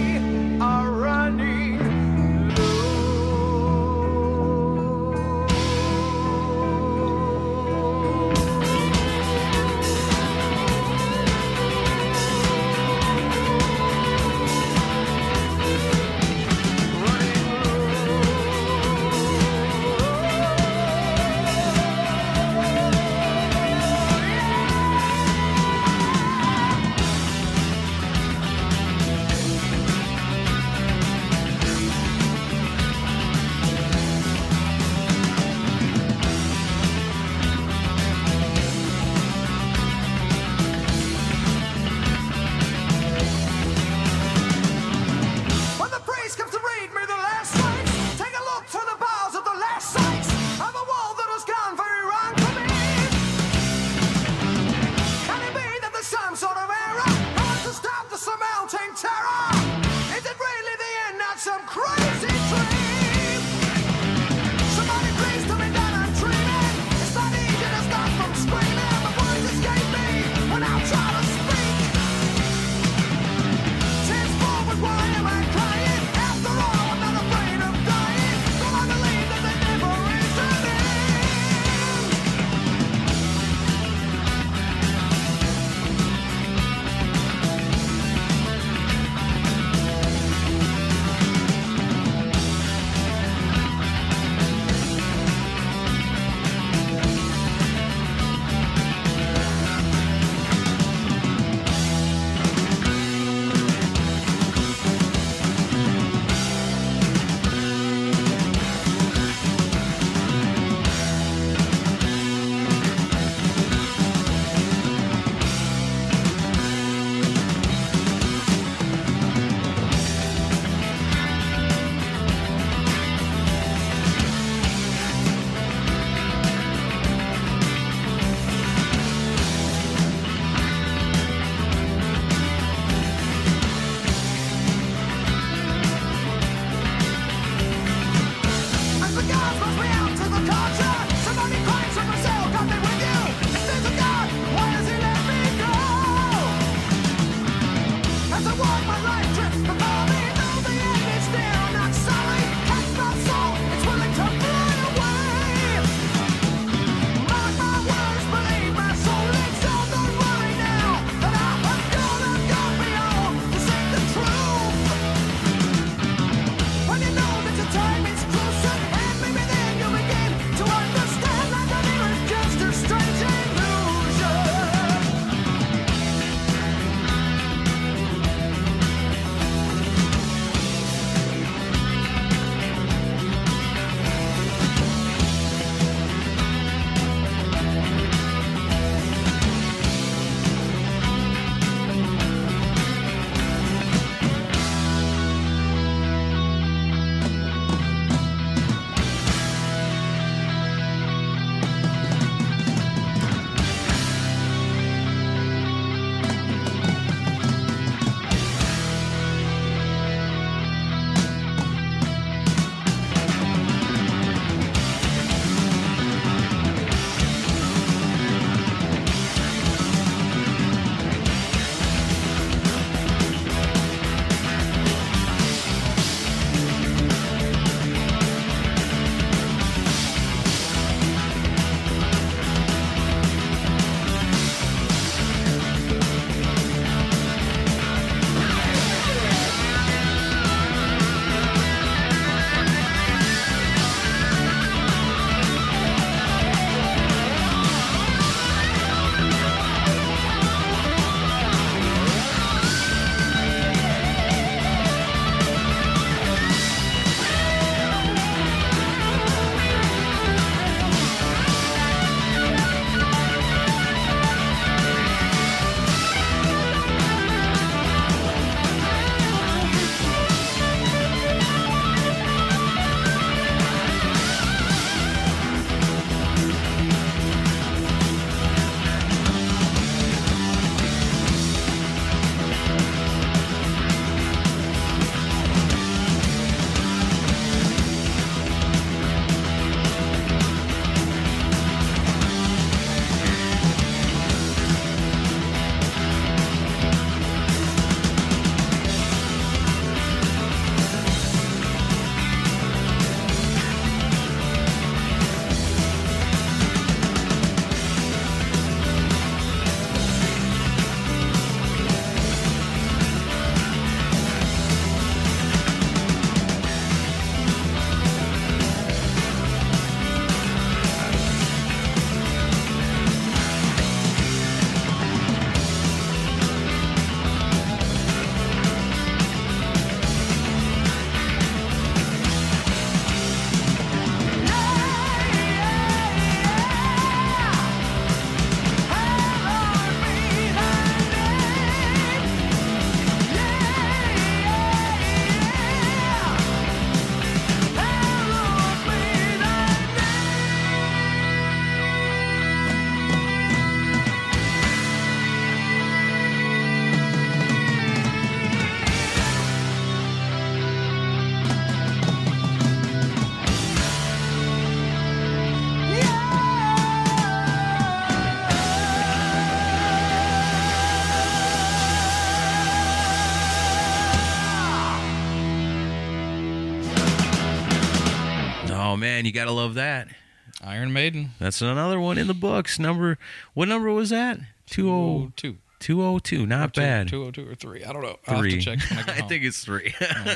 S2: man, you gotta love that.
S3: Iron Maiden.
S2: That's another one in the books. What number was that?
S3: 202.
S2: 202. Not bad.
S3: 202 or 3. I don't know. I'll have to check when I get
S2: I
S3: home.
S2: think it's 3.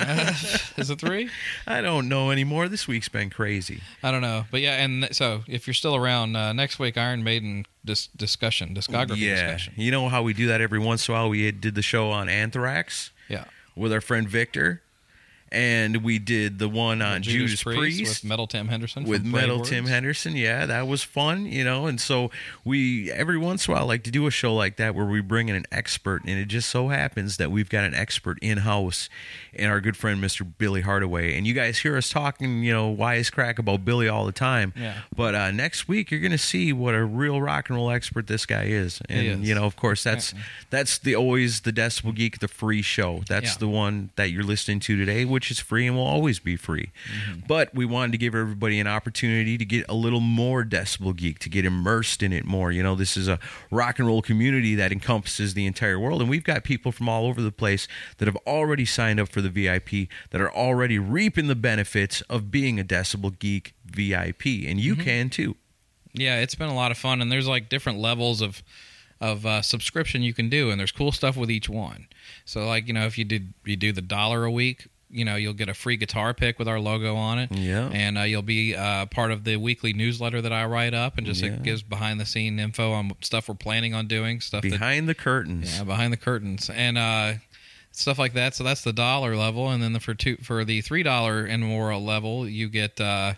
S3: Is it 3?
S2: I don't know anymore. This week's been crazy.
S3: I don't know. But yeah, and so if you're still around, next week, Iron Maiden discussion, discography discussion.
S2: You know how we do that every once in a while? We did the show on Anthrax
S3: Yeah.
S2: with our friend Victor. And we did the one on Judas Priest
S3: with Metal Tim Henderson.
S2: With
S3: from Brave
S2: Metal
S3: Words.
S2: Tim Henderson. Yeah, that was fun, you know. And so we, every once in a while, like to do a show like that where we bring in an expert. And it just so happens that we've got an expert in-house in our good friend, Mr. Billy Hardaway. And you guys hear us talking, you know, wisecrack about Billy all the time.
S3: Yeah.
S2: But next week, you're going to see what a real rock and roll expert this guy is. And,
S3: He is.
S2: you know, of course, that's always the Decibel Geek, the free show. That's
S3: Yeah.
S2: the one that you're listening to today, which which is free and will always be free. But we wanted to give everybody an opportunity to get a little more Decibel Geek, to get immersed in it more. You know, this is a rock and roll community that encompasses the entire world, and we've got people from all over the place that have already signed up for the VIP, that are already reaping the benefits of being a Decibel Geek VIP, and you can too.
S3: Yeah, it's been a lot of fun, and there's like different levels of subscription you can do, and there's cool stuff with each one. So, like, you know, if you do the $1 a week, you know, you'll get a free guitar pick with our logo on it.
S2: Yeah.
S3: And you'll be part of the weekly newsletter that I write up, and just it gives behind the scene info on stuff we're planning on doing, stuff
S2: Behind the curtains.
S3: Yeah, behind the curtains, and stuff like that. So that's the $1 level, and then for the $3 and more level, you get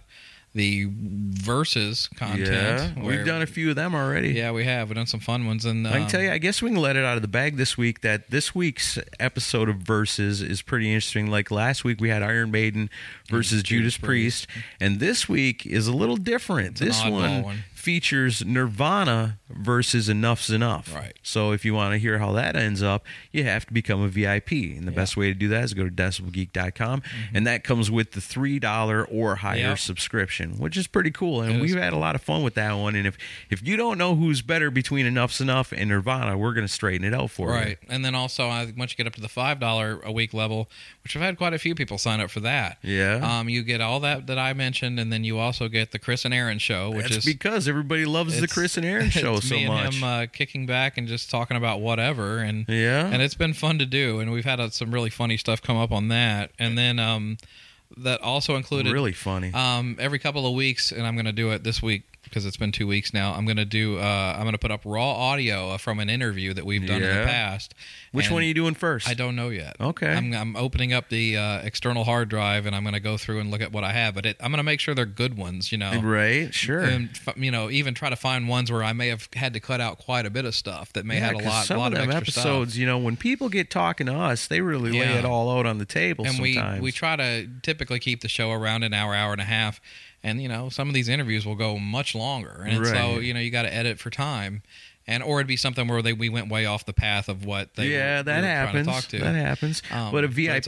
S3: the Versus content.
S2: Yeah, we've done a few of them already.
S3: Yeah, we have. We've done some fun ones. And
S2: I can tell you, I guess we can let it out of the bag this week that this week's episode of Versus is pretty interesting. Like last week, we had Iron Maiden versus Judas Priest, and this week is a little different. This one features Nirvana versus Enough's Enough.
S3: Right.
S2: So if you want to hear how that ends up, you have to become a VIP. And the best way to do that is go to decibelgeek.com. And that comes with the $3 or higher subscription, which is pretty cool. And we've had a lot of fun with that one. And if you don't know who's better between Enough's Enough and Nirvana, we're going to straighten it out for you.
S3: Right. And then also, once you get up to the $5 a week level, which I've had quite a few people sign up for that.
S2: Yeah.
S3: You get all that I mentioned, and then you also get the Chris and Aaron show, which
S2: That's
S3: is
S2: because everybody loves the Chris and Aaron show so
S3: me
S2: much.
S3: and him kicking back and just talking about whatever, and it's been fun to do, and we've had some really funny stuff come up on that, and then that also included
S2: really funny
S3: every couple of weeks, and I'm going to do it this week because it's been 2 weeks now. I'm going to put up raw audio from an interview that we've done in the past.
S2: Which one are you doing first?
S3: I don't know yet.
S2: Okay.
S3: I'm opening up the external hard drive, and I'm going to go through and look at what I have. But I'm going to make sure they're good ones, you know.
S2: Right, sure.
S3: And, you know, even try to find ones where I may have had to cut out quite a bit of stuff that may have a lot of
S2: them
S3: extra
S2: episodes,
S3: stuff.
S2: you know, when people get talking to us, they really lay it all out on the table
S3: and
S2: sometimes.
S3: we try to typically keep the show around an hour and a half. And, you know, some of these interviews will go much longer. And so, you know, you got to edit for time. Or it'd be something where we went way off the path of what they were
S2: that happens.
S3: trying to talk to.
S2: That happens. But a VIP,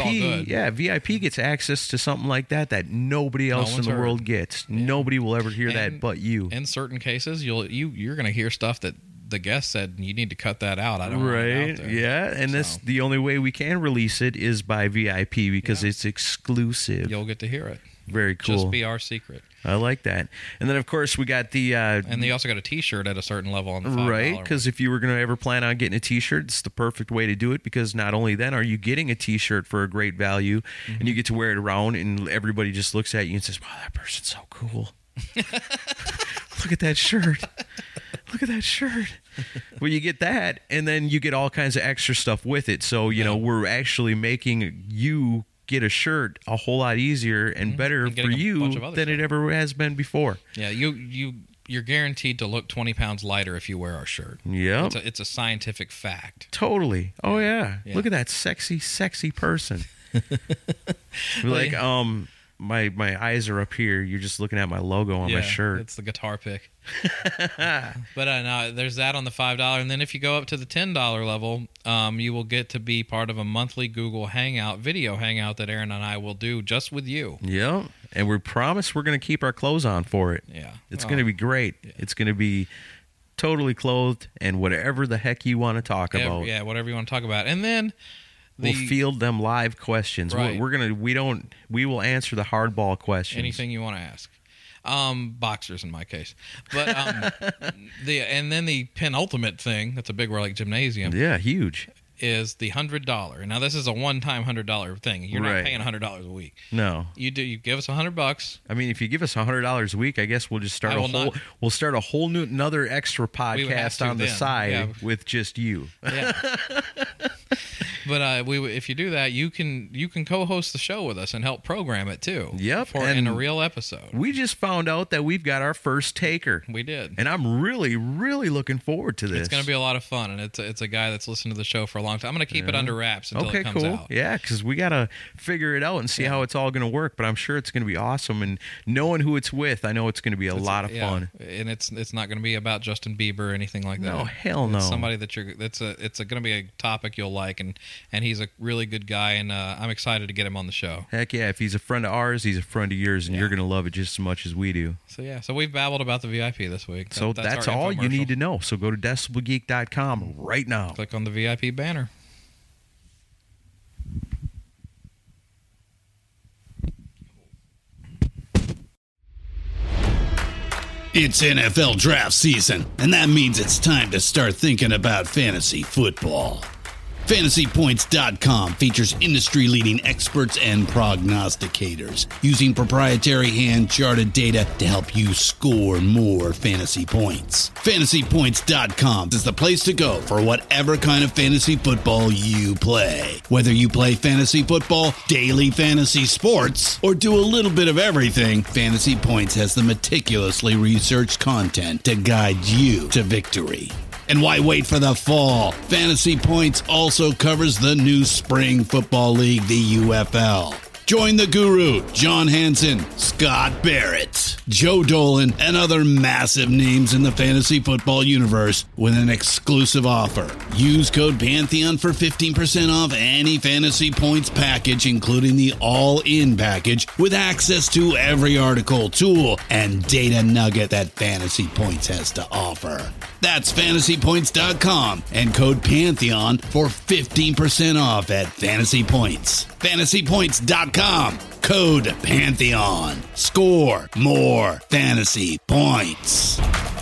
S2: VIP gets access to something like that nobody else in the world gets. Yeah. Nobody will ever hear that but you.
S3: In certain cases, you're going to hear stuff that the guest said you need to cut that out. I don't want it out there.
S2: Yeah, and that's the only way we can release it is by VIP because it's exclusive.
S3: You'll get to hear it.
S2: Very cool.
S3: Just be our secret.
S2: I like that. And then, of course, we got the...
S3: and they also got a T-shirt at a certain level on the $5.
S2: Right, because if you were going to ever plan on getting a T-shirt, it's the perfect way to do it because not only then are you getting a T-shirt for a great value, and you get to wear it around, and everybody just looks at you and says, wow, that person's so cool. Look at that shirt. Look at that shirt. Well, you get that, and then you get all kinds of extra stuff with it. So, you know, we're actually making you get a shirt a whole lot easier and better for you than it ever has been before.
S3: Yeah, you're guaranteed to look 20 pounds lighter if you wear our shirt.
S2: Yeah,
S3: it's a scientific fact.
S2: Totally. Oh yeah. Look at that sexy person. Like my eyes are up here. You're just looking at my logo on my shirt.
S3: It's the guitar pick. But no, there's that on the $5, and then if you go up to the $10 level, you will get to be part of a monthly Google video hangout that Aaron and I will do just with you.
S2: Yeah, and we promise we're going to keep our clothes on for it.
S3: Yeah,
S2: it's going to be great. Yeah. It's going to be totally clothed and whatever the heck you want to talk about.
S3: Yeah, whatever you want to talk about, and then.
S2: We'll field them live questions.
S3: Right.
S2: We will answer the hardball questions.
S3: Anything you want to ask. Boxers in my case. But and then the penultimate thing, that's a big word like gymnasium.
S2: Yeah, huge.
S3: Is the $100. Now this is a one-time $100 thing. You're not paying $100 a week.
S2: No.
S3: You give us $100.
S2: I mean, if you give us $100 a week, I guess we'll just start we'll start a whole new another extra podcast on the side with just you.
S3: Yeah. But if you do that, you can co-host the show with us and help program it too.
S2: Yep,
S3: in a real episode.
S2: We just found out that we've got our first taker.
S3: We did,
S2: and I'm really, really looking forward to this.
S3: It's going to be a lot of fun, and it's a guy that's listened to the show for a long time. I'm going to keep it under wraps until it comes out.
S2: Yeah, because we got to figure it out and see how it's all going to work. But I'm sure it's going to be awesome. And knowing who it's with, I know it's going to be a lot of fun.
S3: And it's not going to be about Justin Bieber or anything like that.
S2: No, hell no.
S3: It's somebody that it's going to be a topic you'll like, and and he's a really good guy, and I'm excited to get him on the show.
S2: Heck yeah, if he's a friend of ours, he's a friend of yours, and you're going to love it just as much as we do.
S3: So we've babbled about the VIP this week.
S2: So that's all you need to know. So go to decibelgeek.com right now.
S3: Click on the VIP banner.
S9: It's NFL draft season, and that means it's time to start thinking about fantasy football. FantasyPoints.com features industry-leading experts and prognosticators using proprietary hand-charted data to help you score more fantasy points. FantasyPoints.com is the place to go for whatever kind of fantasy football you play. Whether you play fantasy football, daily fantasy sports, or do a little bit of everything, Fantasy Points has the meticulously researched content to guide you to victory. And why wait for the fall? Fantasy Points also covers the new spring football league, the UFL. Join the guru, John Hansen, Scott Barrett, Joe Dolan, and other massive names in the fantasy football universe with an exclusive offer. Use code Pantheon for 15% off any Fantasy Points package, including the all-in package, with access to every article, tool, and data nugget that Fantasy Points has to offer. That's FantasyPoints.com and code Pantheon for 15% off at Fantasy Points. FantasyPoints.com, code Pantheon. Score more fantasy points.